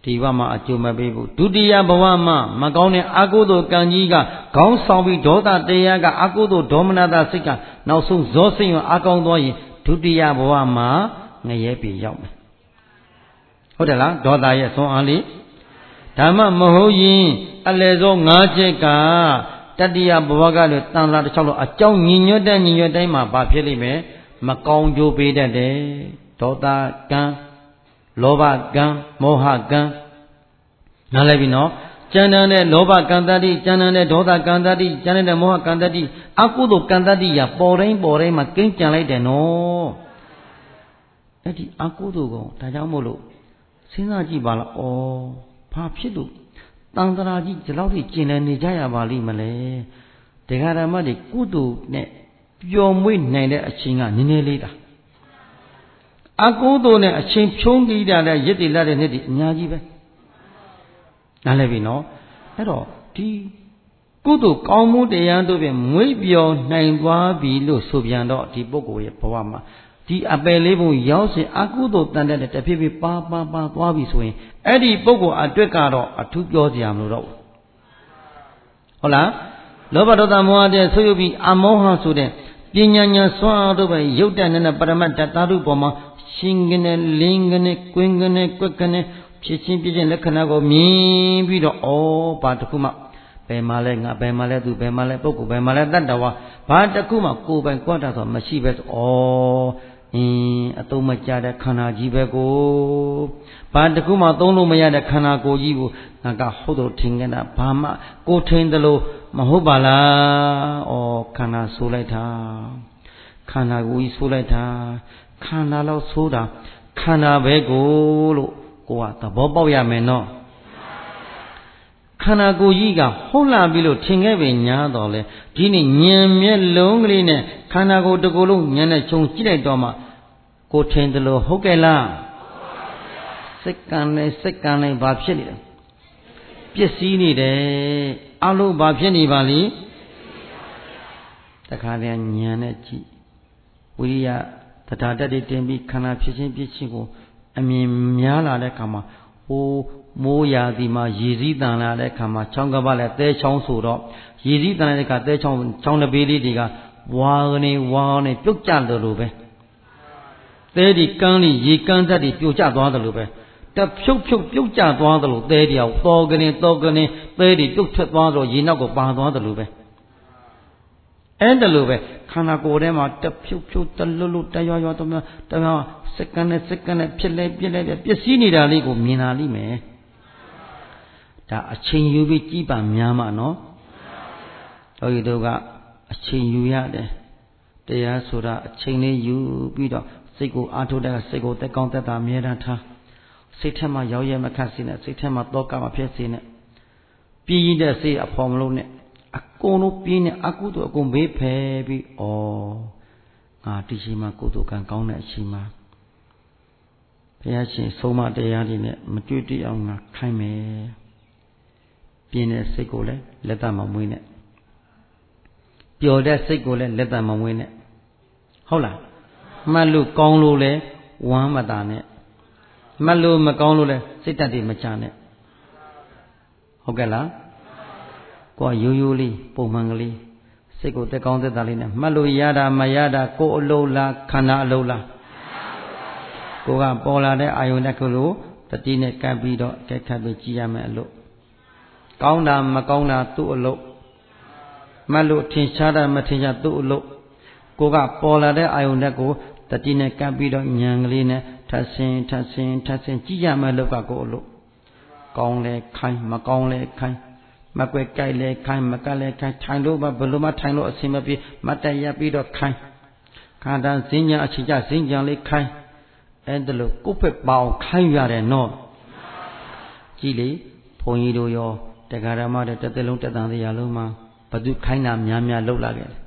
ဒီဘဝမှာအကျိုးမပေးဘူးဒုတိယဘဝမှာမကောင်းတဲ့အကုသိုလ်ကံကြီးကခေါင်းဆောင်ပြီးဒေါသတရားကအကုသိုလ်ဒေါမနတာစိတ်ကနောက်ဆုံးဇောစိတ်ရောအကောင်းသွားရင်ဒုတိယဘဝမှာငရဲပြေရောက်မယ်ဟုတ်တယ်လားဒေါသရဲ့ဆွမ်းအားလေးဓမ္မမဟုတ်ရင်အလယ်ဆုံး၅ချက်ကတတိယဘဝကလည်းတန်လာတစ်ချောင်းလို့အကြောင်းညီညွတ်တဲ့ညီညွတ်တိုင်းမှာဘာဖြစ်လိမ့်မယ်မကောင်းကျိုးပေးတတ်တယ်ဒေါသကံလောဘကံမောဟကံနားလည်ပြီနော်ကျန်တဲ့လောဘကံတတိကျန်တဲ့ဒေါသကံတတိကျန်တဲ့မောဟကံတတိအကုသိုလ်ကံတတိရပေါ်တိုင်းပေါ်တိုင်းမှာကိန်းကြံလိုက်တယ်နော်အဲ့ဒီအကုသိုလ်ကောင်ဒါကြောင့်မို့လို့စဉ်းစားကြည့်ပါလားဩဘာဖြစ်လို့တန်တရာကြီးဒီလောက်ထိကျင်လည်နေကြရပါလိမ့်မလဲဒကာဓမ္မတွေကုသိုလ်နဲ့ပျော်မွေ့နိုင်တဲ့အချိန်ကနည်းနည်းလေးတာအကုသိုလ်နဲ့အချိန်ဖြုံးပြီးတာတဲ့ရစ်တည်လာတဲ့နှစ်တွေအများကြီးပဲနားလည်ပြီနော်အဲ့တော့ဒီကုသိုလ်ကောင်းမှုတရားတို့ဖြင့်မွေ့ပျော်နိုင်သွားပြီလို့ဆိုပြန်တော့ဒီပုဂ္ဂိုလ်ရဲ့ဘဝမှာဒီအပယ်လေးပုံရောက်စဉ်အကုသိုလ်တန်တဲ့တဖြည်းဖြည်းပါပါပါသွားပြီဆိုရင်အဲ့ဒီပုဂ္ဂိုလ်အတွက်ကတော့အထူးပြောစရာမလိုတော့ဘူးဟုတ်လားလောဘဒေါသမောဟတဲ့ဆွေးရပြီးအမောဟဆိုတဲ့ပညာဉာဏ်စွမ်းအားတို့ပဲရုပ်တဏ္ဍနဲ့ပရမတ္တဓာတုပေါ်မှာရှင်ကနေလင်းကနေကွင်းကနေကွက်ကနေဖြစ်ချင်းပြချင်းလက္ခဏာကိုမြင်ပြီးတော့ဩဘာတစ်ခုမှဘယ်မှာလဲငါဘယ်မှာလဲသူဘယ်မှာလဲပုဂ္ဂိုလ်ဘယ်မှာလဲတတ္တဝါဘာတစ်ခုမှကိုယ်ပိုင်ကြွတာဆိုမရှိပဲဩအင်းအသုံးမကျတဲ့ခန္ဓာကြီးပဲကိုဘာတစ်ခုမှသုံးလို့မရတဲ့ခန္ဓာကိုယ်ကြီးကိုငါကဟုတ်တော့ထင်ကြတာဘာမှကိုထင်တယ်လို့မဟုတ်ပါလားဩခန္ဓာဆိုလိုက်တာခန္ဓာကိုယ်ကြီးဆိုလိုက်တာခန္ဓာလောက်ဆိုတာခန္ဓာပဲကိုလို့ကိုကသဘောပေါက်ရမယ်နော်ခန္ဓာကိုယ်ကြီးကဟုတ်လာပြီလို့ထင်ခဲ့ပေညာတော့လေဒီနေ့ဉာဏ်မျက်လုံးကလေးနဲ့ခန္ဓာကိုယ်တစ်ခုလုံးဉာဏ်နဲ့ခြုံကြည့်လိုက်တော့မှကိုထင်တယ်လို့ဟုတ်ကဲ့လားစိတ်ကံနဲ့စိတ်ကံနဲ့ဘာဖြစ်နေလဲပျက်စီးနေတယ်အလုံးဘာဖြစ်နေပါလိတခါတည်းဉာဏ်နဲ့ကြည့်ဝိရိယတရားတတ်တွေတင်ပြီးခန္ဓာဖြစ်ချင်းပြည့်ချင်းကိုအမြင်များလာတဲ့အခါမှာဟိုမိုးရာသီမှာရေစည်းတန်လာတဲ့အခါမှာချောင်းကပလည်းသဲချောင်းဆိုတော့ရေစည်းတန်တဲ့အခါသဲချောင်းချောင်းတစ်ပေးလေးတွေကဝါကနေဝါနေပြုတ်ကျတယ်လို့ပဲသဲဒီကန်းလေးရေကန်းဓာတ်တွေပြုတ်ကျသွားတယ်လို့ပဲတဖြုတ်ဖြုတ်ပြုတ်ကျသွားတယ်လို့သဲတွေတော်ကနေတော်ကနေသဲတွေပြုတ်ထွက်သွားတော့ရေနောက်ကိုပါသွားတယ်လို့ပဲအဲ့ဒါလိုပဲခန္ဓာကိုယ်ထဲမှာတဖြုတ်ဖြုတ်တလွတ်လွတ်တရွရွတမတမစက္ကန့်နဲ့စက္ကန့်နဲ့ဖြစ်လဲပြစ်လဲပြပျက်စီးနေတာလေးကိုမြင်လာလိမ့်မယ်ဒါအချိန်ယူပြီးကြည်ပါများမှာနော်တို့ဒီတို့ကအချိန်ယူရတယ်တရားဆိုတာအချိန်လေးယူပြီးတော့စိတ်ကိုအားထုတ်တဲ့စိတ်ကိုတက်ကောင်းတက်တာအမြဲတမ်းထားစိတ်ထက်မှရောက်ရဲမခတ်စေနဲ့စိတ်ထက်မှတောကမဖြစ်စေနဲ့ပြည်ရတဲ့စိတ်အဖော်မလို့နဲ့အကုန်လုံးပြင်းနေအကုသို့အကုန်ဘေးဖယ်ပြီးဩငါဒီချိန်မှာကုသိုလ်ကံကောင်းတဲ့အချိန်မှာဘုရားရှင်ဆုံးမတရားတွေနဲ့မတွေ့တွေ့အောင်ငါခိုင်းမယ်ပြင်းတဲ့စိတ်ကိုလည်းလက်သက်မမွေးနဲ့ပျော်တဲ့စိတ်ကိုလည်းလက်သက်မမွေးနဲ့ဟုတ်လားမှတ်လို့ကောင်းလို့လည်းဝမ်းမသာနဲ့မှတ်လို့မကောင်းလို့လည်းစိတ်ဓာတ်တွေမချနဲ့ဟုတ်ကဲ့လားကိုယ်ရိုးရိုးလေးပုံမှန်ကလေးစိတ်ကိုတက်ကောင်းတက်တာလေးနဲ့မှတ်လို့ရတာမရတာကိုယ်အလုံးလားခန္ဓာအလုံးလားကိုယ်ကပေါ်လာတဲ့အာယုန်တစ်ခုလိုတတိနဲ့ကပ်ပြီးတော့တက်ခတ်ပြီးကြည့်ရမယ်အလို့ကောင်းတာမကောင်းတာသူ့အလို့မှတ်လို့ထင်ရှားတာမထင်ရှားသူ့အလို့ကိုယ်ကပေါ်လာတဲ့အာယုန်တစ်ခုတတိနဲ့ကပ်ပြီးတော့ဉာဏ်ကလေးနဲ့ထပ်ဆင်းထပ်ဆင်းထပ်ဆင်းကြည့်ရမယ်လို့ကကိုယ်အလို့ကောင်းလဲခိုင်းမကောင်းလဲခိုင်းမကွယ်ကြိုက်လဲခိုင်းမကလဲခိုင်းထိုင်လို့ဘယ်လိုမှထိုင်လို့အဆင်မပြေမတ်တရပြီးတော့ခိုင်းခန္ဓာစဉ္ညာအချီကြစဉ္ညာလေးခိုင်းအဲ့ဒါလို့ကိုယ့်ဖက်ပေါအောင်ခိုင်းရတယ်နော်ကြည်လေဘုန်းကြီးတို့ရောတရားဓမ္မတွေတစ်သက်လုံးတက်တန်တရားလုံးမှာဘသူခိုင်းတာများများလှုပ်လာခဲ့တယ်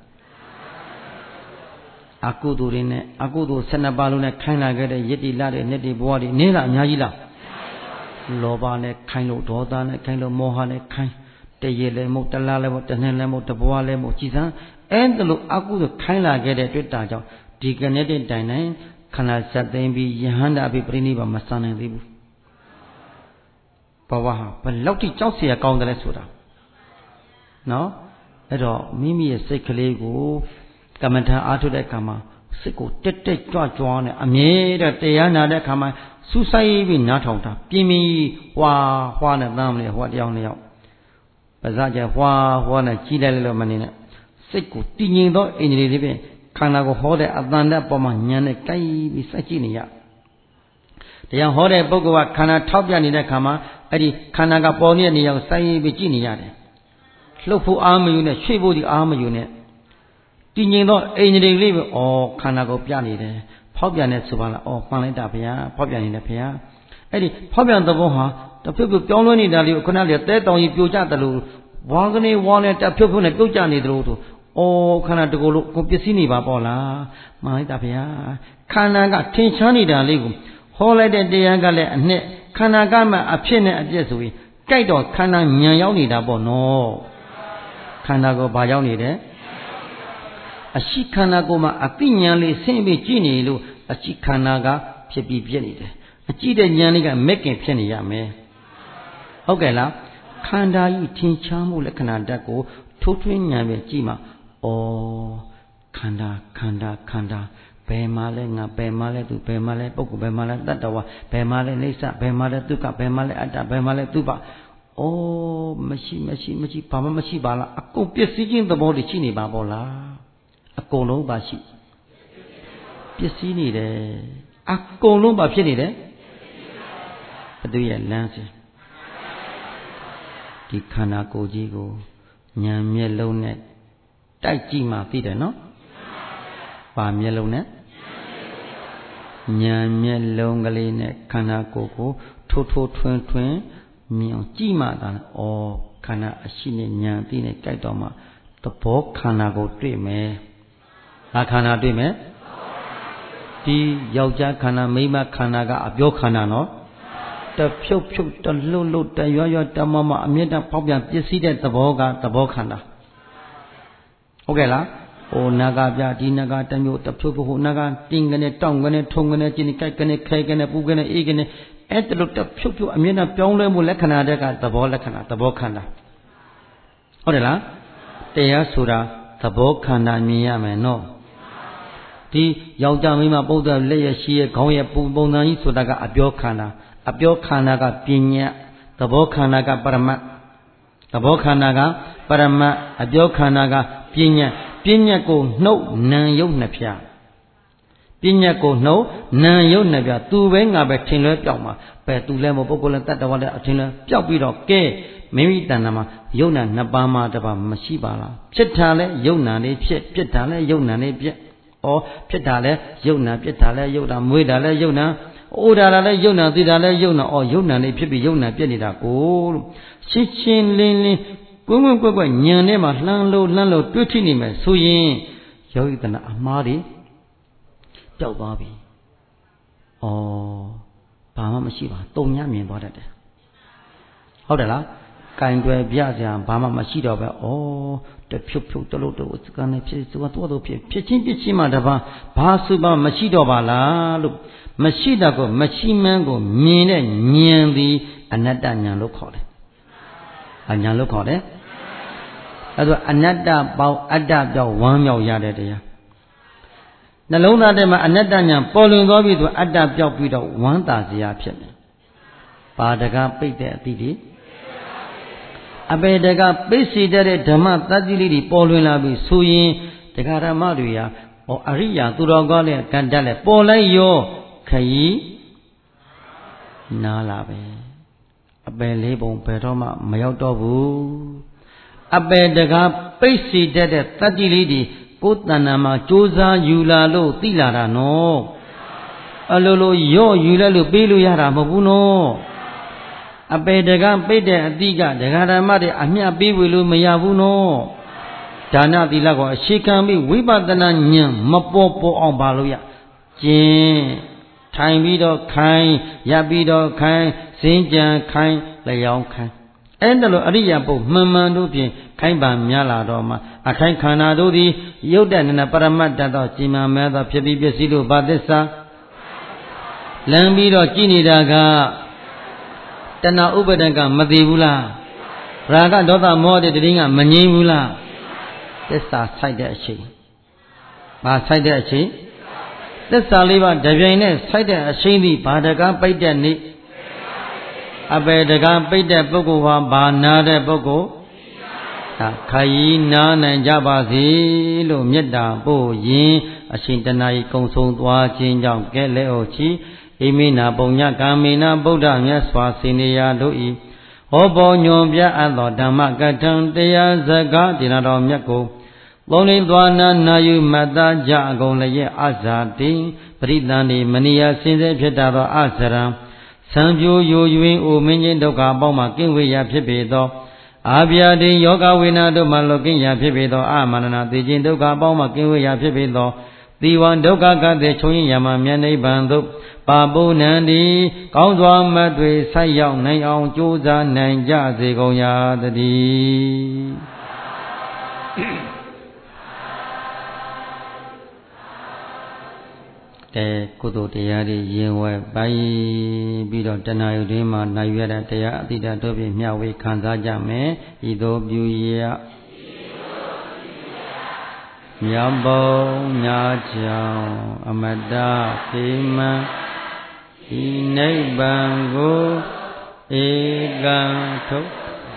အကုသိုလ်တွေနဲ့အကုသိုလ်၁၂ပါးလုံးနဲ့ခိုင်းလာခဲ့တဲ့ယတ္တိလာတဲ့နှစ်တိဘဝတွေနည်းလားအများကြီးလားလောဘနဲ့ခိုင်းလို့ဒေါသနဲ့ခိုင်းလို့မောဟနဲ့ခိုင်းတရေလည်းမဟုတ်တလားလည်းမဟုတ်တနှစ်လည်းမဟုတ်တဘွားလည်းမဟုတ်ကြည်စမ်းအဲ့ဒါလို့အကုသိုလ်ခိုင်းလာခဲ့တဲ့တွေ့တာကြောင့်ဒီကနေ့တဲ့တိုင်တိုင်ခန္ဓာဇတ်သိမ်းပြီးယဟန္တာအပိပရိနိဗ္ဗာန်မစနိုင်သေးဘူးဘဝဟာဘယ်လောက်ထိကြောက်เสียကောင်းတယ်လဲဆိုတာနော်အဲ့တော့မိမိရဲ့စိတ်ကလေးကိုကမ္မထာအားထုတ်တဲ့အခါမှာစိတ်ကိုတက်တက်ကြွကြွနဲ့အမြဲတည်းတရားနာတဲ့အခါမှာစူးစိုက်ပြီးနားထောင်တာပြင်းပြီးဟွာဟွာနဲ့တမ်းမလဲဟွာတယောက်နှစ်ယောက်ပါးစပ်ကျဟွာဟွာနဲ့ကြီးလိုက်လို့မနေနဲ့စိတ်ကိုတည်ငြိမ်သောအင်္ဂလိပ်လေးဖြင့်ခန္ဓာကိုဟောတဲ့အတန်တဲ့ပုံမှာဉာဏ်နဲ့ကြိုက်ပြီးစိုက်ကြည့်နေရတရားဟောတဲ့ပုဂ္ဂိုလ်ကခန္ဓာထောက်ပြနေတဲ့ခါမှာအဲ့ဒီခန္ဓာကပေါ်နေတဲ့နေရာကိုစိုက်ပြီးကြည့်နေရတယ်လှုပ်ဖို့အားမယူနဲ့ရွှေ့ဖို့ဒီအားမယူနဲ့တည်ငြိမ်သောအင်္ဂလိပ်လေးပဲဩခန္ဓာကိုပြနေတယ်ဖောက်ပြန်နေဆိုပါလားဩမှန်လိုက်တာဗျာဖောက်ပြန်နေတယ်ဗျာအဲ့ဒီဖောက်ပြန်သဘောဟာတဖြုတ်ဖြုတ်ပြောင်းလဲနေတာလေးကိုခုနကတဲတောင်ကြီးပြိုကျတယ်လို့ဝါကနေဝါနဲ့တဖြုတ်ဖြုတ်နဲ့ပြုတ်ကျနေတယ်လို့ဩခန္ဓာတကူလို့ကိုပစ္စည်းနေပါပေါ့လားမှန်လိုက်တာဗျာခန္ဓာကထင်ရှားနေတာလေးကိုဟောလိုက်တဲ့တရားကလည်းအနှစ်ခန္ဓာကမှအဖြစ်နဲ့အပြည့်ဆိုရင်ကြိုက်တော့ခန္ဓာညံရောက်နေတာပေါ့နော်ခန္ဓာကိုဘာရောက်နေတယ်အရှိခန္ဓာကိုမှအသိဉာဏ်လေးဆင်းပြီးကြည့်နေလို့အရှိခန္ဓာကဖြစ်ပြီးပြည့်နေတယ်အကြည့်တဲ့ဉာဏ်လေးကမက်ကင်ဖြစ်နေရမယ်ဟုတ်ကဲ့လားခန္ဓာကြီးထင်ရှားမှုလက္ခဏာဓာတ်ကိုထိုးထွင်းဉာဏ်ပဲကြည့်မှာဩခန္ဓာခန္ဓာခန္ဓာဘယ်မှာလဲငါဘယ်မှာလဲသူဘယ်မှာလဲပုဂ္ဂိုလ်ဘယ်မှာလဲတတ္တဝါဘယ်မှာလဲအိဋ္ဌဘယ်မှာလဲဒုက္ခဘယ်မှာလဲအတ္တဘယ်မှာလဲသူပဩမရှိမရှိမရှိဘာမှမရှိပါလားအကုန်ပစ္စည်းချင်းသဘောတွေရှိနေပါပေါ့လားအကုန်လုံးပါရှိပစ္စည်းနေတယ်အကုန်လုံးပါဖြစ်နေတယ်ဘသူရဲ့လမ်းစဉ်ဒီခန္ဓာကိုယ်ကြီးကိုဉာဏ်မျက်လုံးနဲ့တိုက်ကြည့်မှသိတယ်နော်ပါမျက်လုံးနဲ့ဉာဏ်မျက်လုံးကလေးနဲ့ခန္ဓာကိုယ်ကိုထိုးထိုးထွင်းထွင်းမြင်အောင်ကြည့်မှသာဩခန္ဓာအရှိနဲ့ဉာဏ်သိနဲ့ကြိုက်တော့မှသဘောခန္ဓာကိုတွေ့မယ်။ဘာခန္ဓာတွေ့မယ်။ဒီယောက်ျားခန္ဓာမိန်းမခန္ဓာကအပြောခန္ဓာနော်။တဖြုတ်ဖြုတ်တလှုပ်လှုပ်တရွရွတမမအမြဲတမ်းဖောက်ပြန်ပစ္စည်းတဲ့သဘောကသဘောခန္ဓာ။ဟုတ်ကဲ့လား။ဟိုနာကပြဒီနာကတမျိုးတဖြုတ်ဖြုတ်ဟိုနာကတင်းကနေတောင်းကနေထုံကနေကျင်းကြိုက်ကနေခဲကနေပူကနေအေးကနေအဲ့တလို့တဖြုတ်ဖြုတ်အမြဲတမ်းပြောင်းလဲမှုလက္ခဏာတဲ့ကသဘောလက္ခဏာသဘောခန္ဓာဟုတ်တယ်လားတရားဆိုတာသဘောခန္ဓာမြင်ရမယ်နော်ဒီယောက်ျားမိန်းမပုဒ်တဲ့လက်ရရှိရဲ့ခေါင်းရဲ့ပုံပုံစံကြီးဆိုတာကအပြောခန္ဓာအပြောခန္ဓာကပညာသဘောခန္ဓာကပရမတ်သဘောခန္ဓာကပရမတ်အပြောခန္ဓာကပညာပညာကိုနှုတ်နံယုတ်နှစ်ဖြာပညာကိုနှုတ်နံယုတ်နှစ်ဖြာသူပဲငါပဲထင်လွဲပြောက်မှာပဲသူလဲမပုဂ္ဂိုလ်လဲတတ္တဝါလဲအထင်လွဲပြောက်ပြီးတော့ကဲမိမိတဏ္ဍာမှာယုတ်နာနှစ်ပါးမှတပါမရှိပါလားဖြစ်တာလဲယုတ်နာလေးဖြစ်ဖြစ်တာလဲယုတ်နာလေးဖြစ်ဩဖြစ်တာလဲယုတ်နာဖြစ်တာလဲယုတ်တာမွေးတာလဲယုတ်နာအိုတာလဲယုတ်နာသိတာလဲယုတ်နာဩယုတ်နာလေးဖြစ်ပြီးယုတ်နာပြည့်နေတာကိုလို့ရှင်းရှင်းလင်းလင်းကွင်းကွင်းကွက်ကွက်ညံထဲမှာလှမ်းလို့လှမ်းလို့တွေ့ထိနေမယ်ဆိုရင်ယောဂီတဏ္ဍအမှားတွေပျောက်သွားပြီဩဘာမှမရှိပါတုံညမြင်သွားတတ်တယ်ဟုတ်တယ်လားကင်တွယ်ပြစရာဘာမှမရှိတော့ပဲဩတဖြုတ်ဖြုတ်တလို့တော့စကနေဖြစ်သူကတော့တော့ဖြစ်ဖြစ်ချင်းဖြစ်ချင်းမှတပါဘာစုပါမရှိတော့ပါလားလို့မရှိတာကိုမရှိမှန်းကိုမြင်တဲ့ဉာဏ်သည်အနတ္တဉာဏ်လို့ခေါ်တယ်အဉာဏ်လို့ခေါ်တယ်အဲဒါအနတ္တပေါင်းအတ္တပြောင်းဝမ်းမြောက်ရတဲ့တရားနှလုံးသားထဲမှာအနတ္တဉာဏ်ပေါ်လွင်သွားပြီဆိုအတ္တပြောက်ပြီးတော့ဝမ်းသာစရာဖြစ်တယ်ပါဒကပိတ်တဲ့အတိတွေအပေတကပိတ်စီတဲ့ဓမ္မသတ္တိလေးတွေပေါ်လွင်လာပြီဆိုရင်တရားဓမ္မတွေဟာဟောအရိယာသူတော်ကောင်းတဲ့ကံတက်လဲပေါ်လိုက်ရောခရီးနားလာပဲအပေလေးပုံဘယ်တော့မှမရောက်တော့ဘူးအပေတကပိတ်စီတဲ့တတ္တိလေးတွေကိုယ်တဏ္ဍာမှာကြိုးစားယူလာလို့သိလာတာနော်အလိုလိုရော့ယူလိုက်လို့ပေးလို့ရတာမဟုတ်ဘူးနော်အပေတကပိတ်တဲ့အတိကဒကာဓမ္မတွေအမျှပေးဝေလို့မရဘူးနော်ဒါနသီလကိုအရှိခံပြီးဝိပဿနာဉာဏ်မပေါ်ပေါ်အောင်ပါလို့ရကျင့်ထိုင်ပြီးတော့ခိုင်းရပ်ပြီးတော့ခိုင်းစင်ကြံခိုင်းလျောင်းခိုင်းအဲ့ဒါလိုအရိယာပုမှန်မှန်တို့ဖြင့်ခိုင်းပါများလာတော့မှအခိုင်ခန္ဓာတို့သည်ရုပ်တဏ္ဍပရမတ္တသောကြည်မှမဲသောဖြစ်ပြီးပစ္စည်းတို့ဘာသစ္စာလမ်းပြီးတော့ကြည်နေတာကတဏှာဥပါဒကမသိဘူးလားရာဂဒေါသမောဟတဲ့တတိကမငြိမ်းဘူးလားသစ္စာဆိုင်တဲ့အချိန်ဘာဆိုင်တဲ့အချိန်သစ္စာလေးပါးတပြိုင်နဲ့ဆိုင်တဲ့အချိန်ဒီဘာတကားပိတ်တဲ့နေ့အပေတကားပိတ်တဲ့ပုဂ္ဂိုလ်ဟာဘာနာတဲ့ပုဂ္ဂိုလ်ဒါခရီးနာနိုင်ကြပါစေလို့မေတ္တာပို့ရင်အရှင်တဏှာကြီးကုံဆုံးသွားခြင်းကြောင့်ကဲလဲအိုချီဣမိနာပုံညကာမေနဗုဒ္ဓမြတ်စွာစေနေရာတို့ဤဟောပေါ်ညွန်ပြအပ်သောဓမ္မကထံတရားစကားတရားတော်မြတ်ကိုသုံးလင်းသွားနာနာယူမတ္တကြအကုန်လည်းရဲ့အဇာတိပရိသန္တိမနိယစင်စေဖြစ်တာသောအစရံသံပြိုယိုယွင်းအိုမင်းချင်းဒုက္ခအပေါင်းမှကင်းဝေးရာဖြစ်ပေသောအာဗျာတိယောဂဝေနာတို့မှလွတ်ကင်းရာဖြစ်ပေသောအာမန္တနာသိခြင်းဒုက္ခအပေါင်းမှကင်းဝေးရာဖြစ်ပေသောသီဝံဒုက္ခကတဲ့ချုံရင်ရမမြတ်နိဗ္ဗာန်သို့ပါပုဏ္ဏံဒီကောင်းစွာမတ်တွေဆိုက်ရောက်နိုင်အောင်ကြိုးစားနိုင်ကြစေကုန်ရာတည်းတဲကုသိုလ်တရားတွေရင်ဝဲပိုင်းပြီးတော့တဏှာယုတ်တွင်မှာနိုင်ရတဲ့တရားအတိတ်တို့ဖြင့်မျှဝေခံစားကြမယ်ဤသို့ပြုရမြတ်ဘုံညာကြောင့်အမတခေမံဤနိဗ္ဗာန်ကိုဧကံထုတ်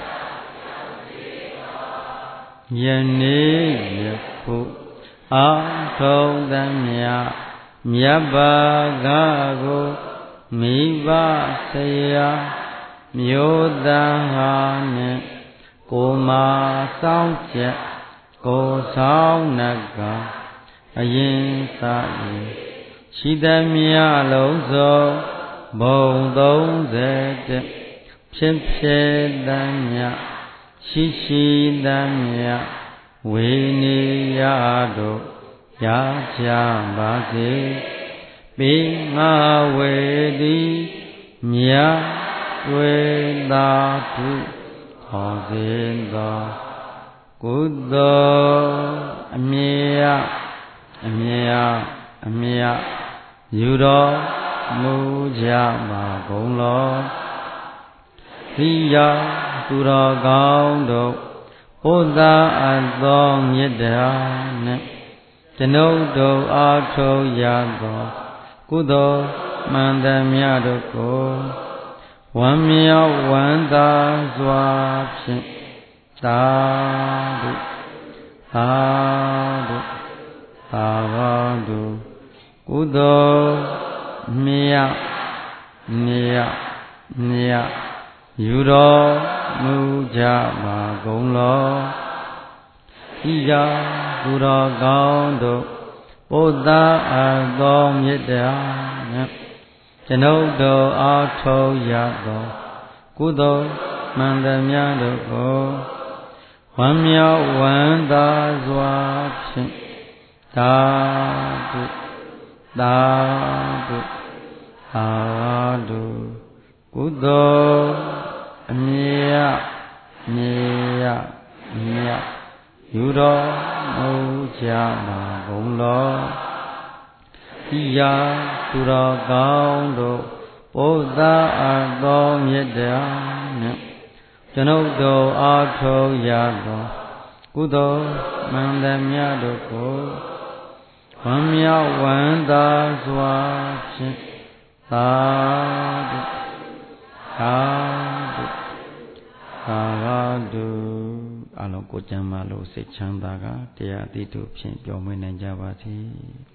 ယနေ့ယခုအာထုံသမျှမြတ်ဘာဂကိုမိဘဆရာမျိုးသားဟာနဲ့ကိုမာစောင်းချက်ကိုဆောင်နကအရင်စာရင်ရှိသမျှလုံးစုံဘုံသုံးဆယ်ဖြစ်ဖြစ်သမျှရှိရှိသမျှဝေနေရတို့ရကြပါစေပိငါဝေတိမြတ်ဝေသာတုဟောစဉ်သောကုသိုလ်အမြတ်အမြတ်အမြတ်ယူတော်မူကြပါကုန်လောသိရသူတော်ကောင်းတို့ဘုရားအသောမေတ္တာနဲ့ကျွန်ုပ်တို့အားထုတ်ရသောကုသိုလ်မှန်သမျှတို့ကိုဝမ်းမြောက်ဝမ်းသာစွာဖြင့်သာဓုသာဓုသာဓုကုသိုလ်မြတ်မြတ်မြတ်ယူတော်မူကြပါကုန်လောဤရာသူတော်ကောင်းတို့ဘုရားအသောမေတ္တာနဲ့ကျွန်ုပ်တို့အားထုတ်ရသောကုသိုလ်မှန်သမျှတို့ကိုဝမ်းမြောက်ဝမ်းသာစွာဖြင့်သာဓုသာဓုသာဓုကုသိုလ်အမြတ်မြတ်မြတ်ယူတော်မူကြပါကုန်လောဤရာသူတော်ကောင်းတို့ဘုရားအသောမေတ္တာနဲ့ကျွန်ုပ်တို့အားထုတ်ရသောကုသိုလ်မှန်သမျှတို့ကိုဝမ်းမြောက်ဝမ်းသာစွာဖြင့်သာဓုသာဓုသာဓုအလုံးကိုကျမ်းမာလို့စိတ်ချမ်းသာကတရားအတိတ်တို့ဖြင့်ပြောင်းမွေးနိုင်ကြပါစေ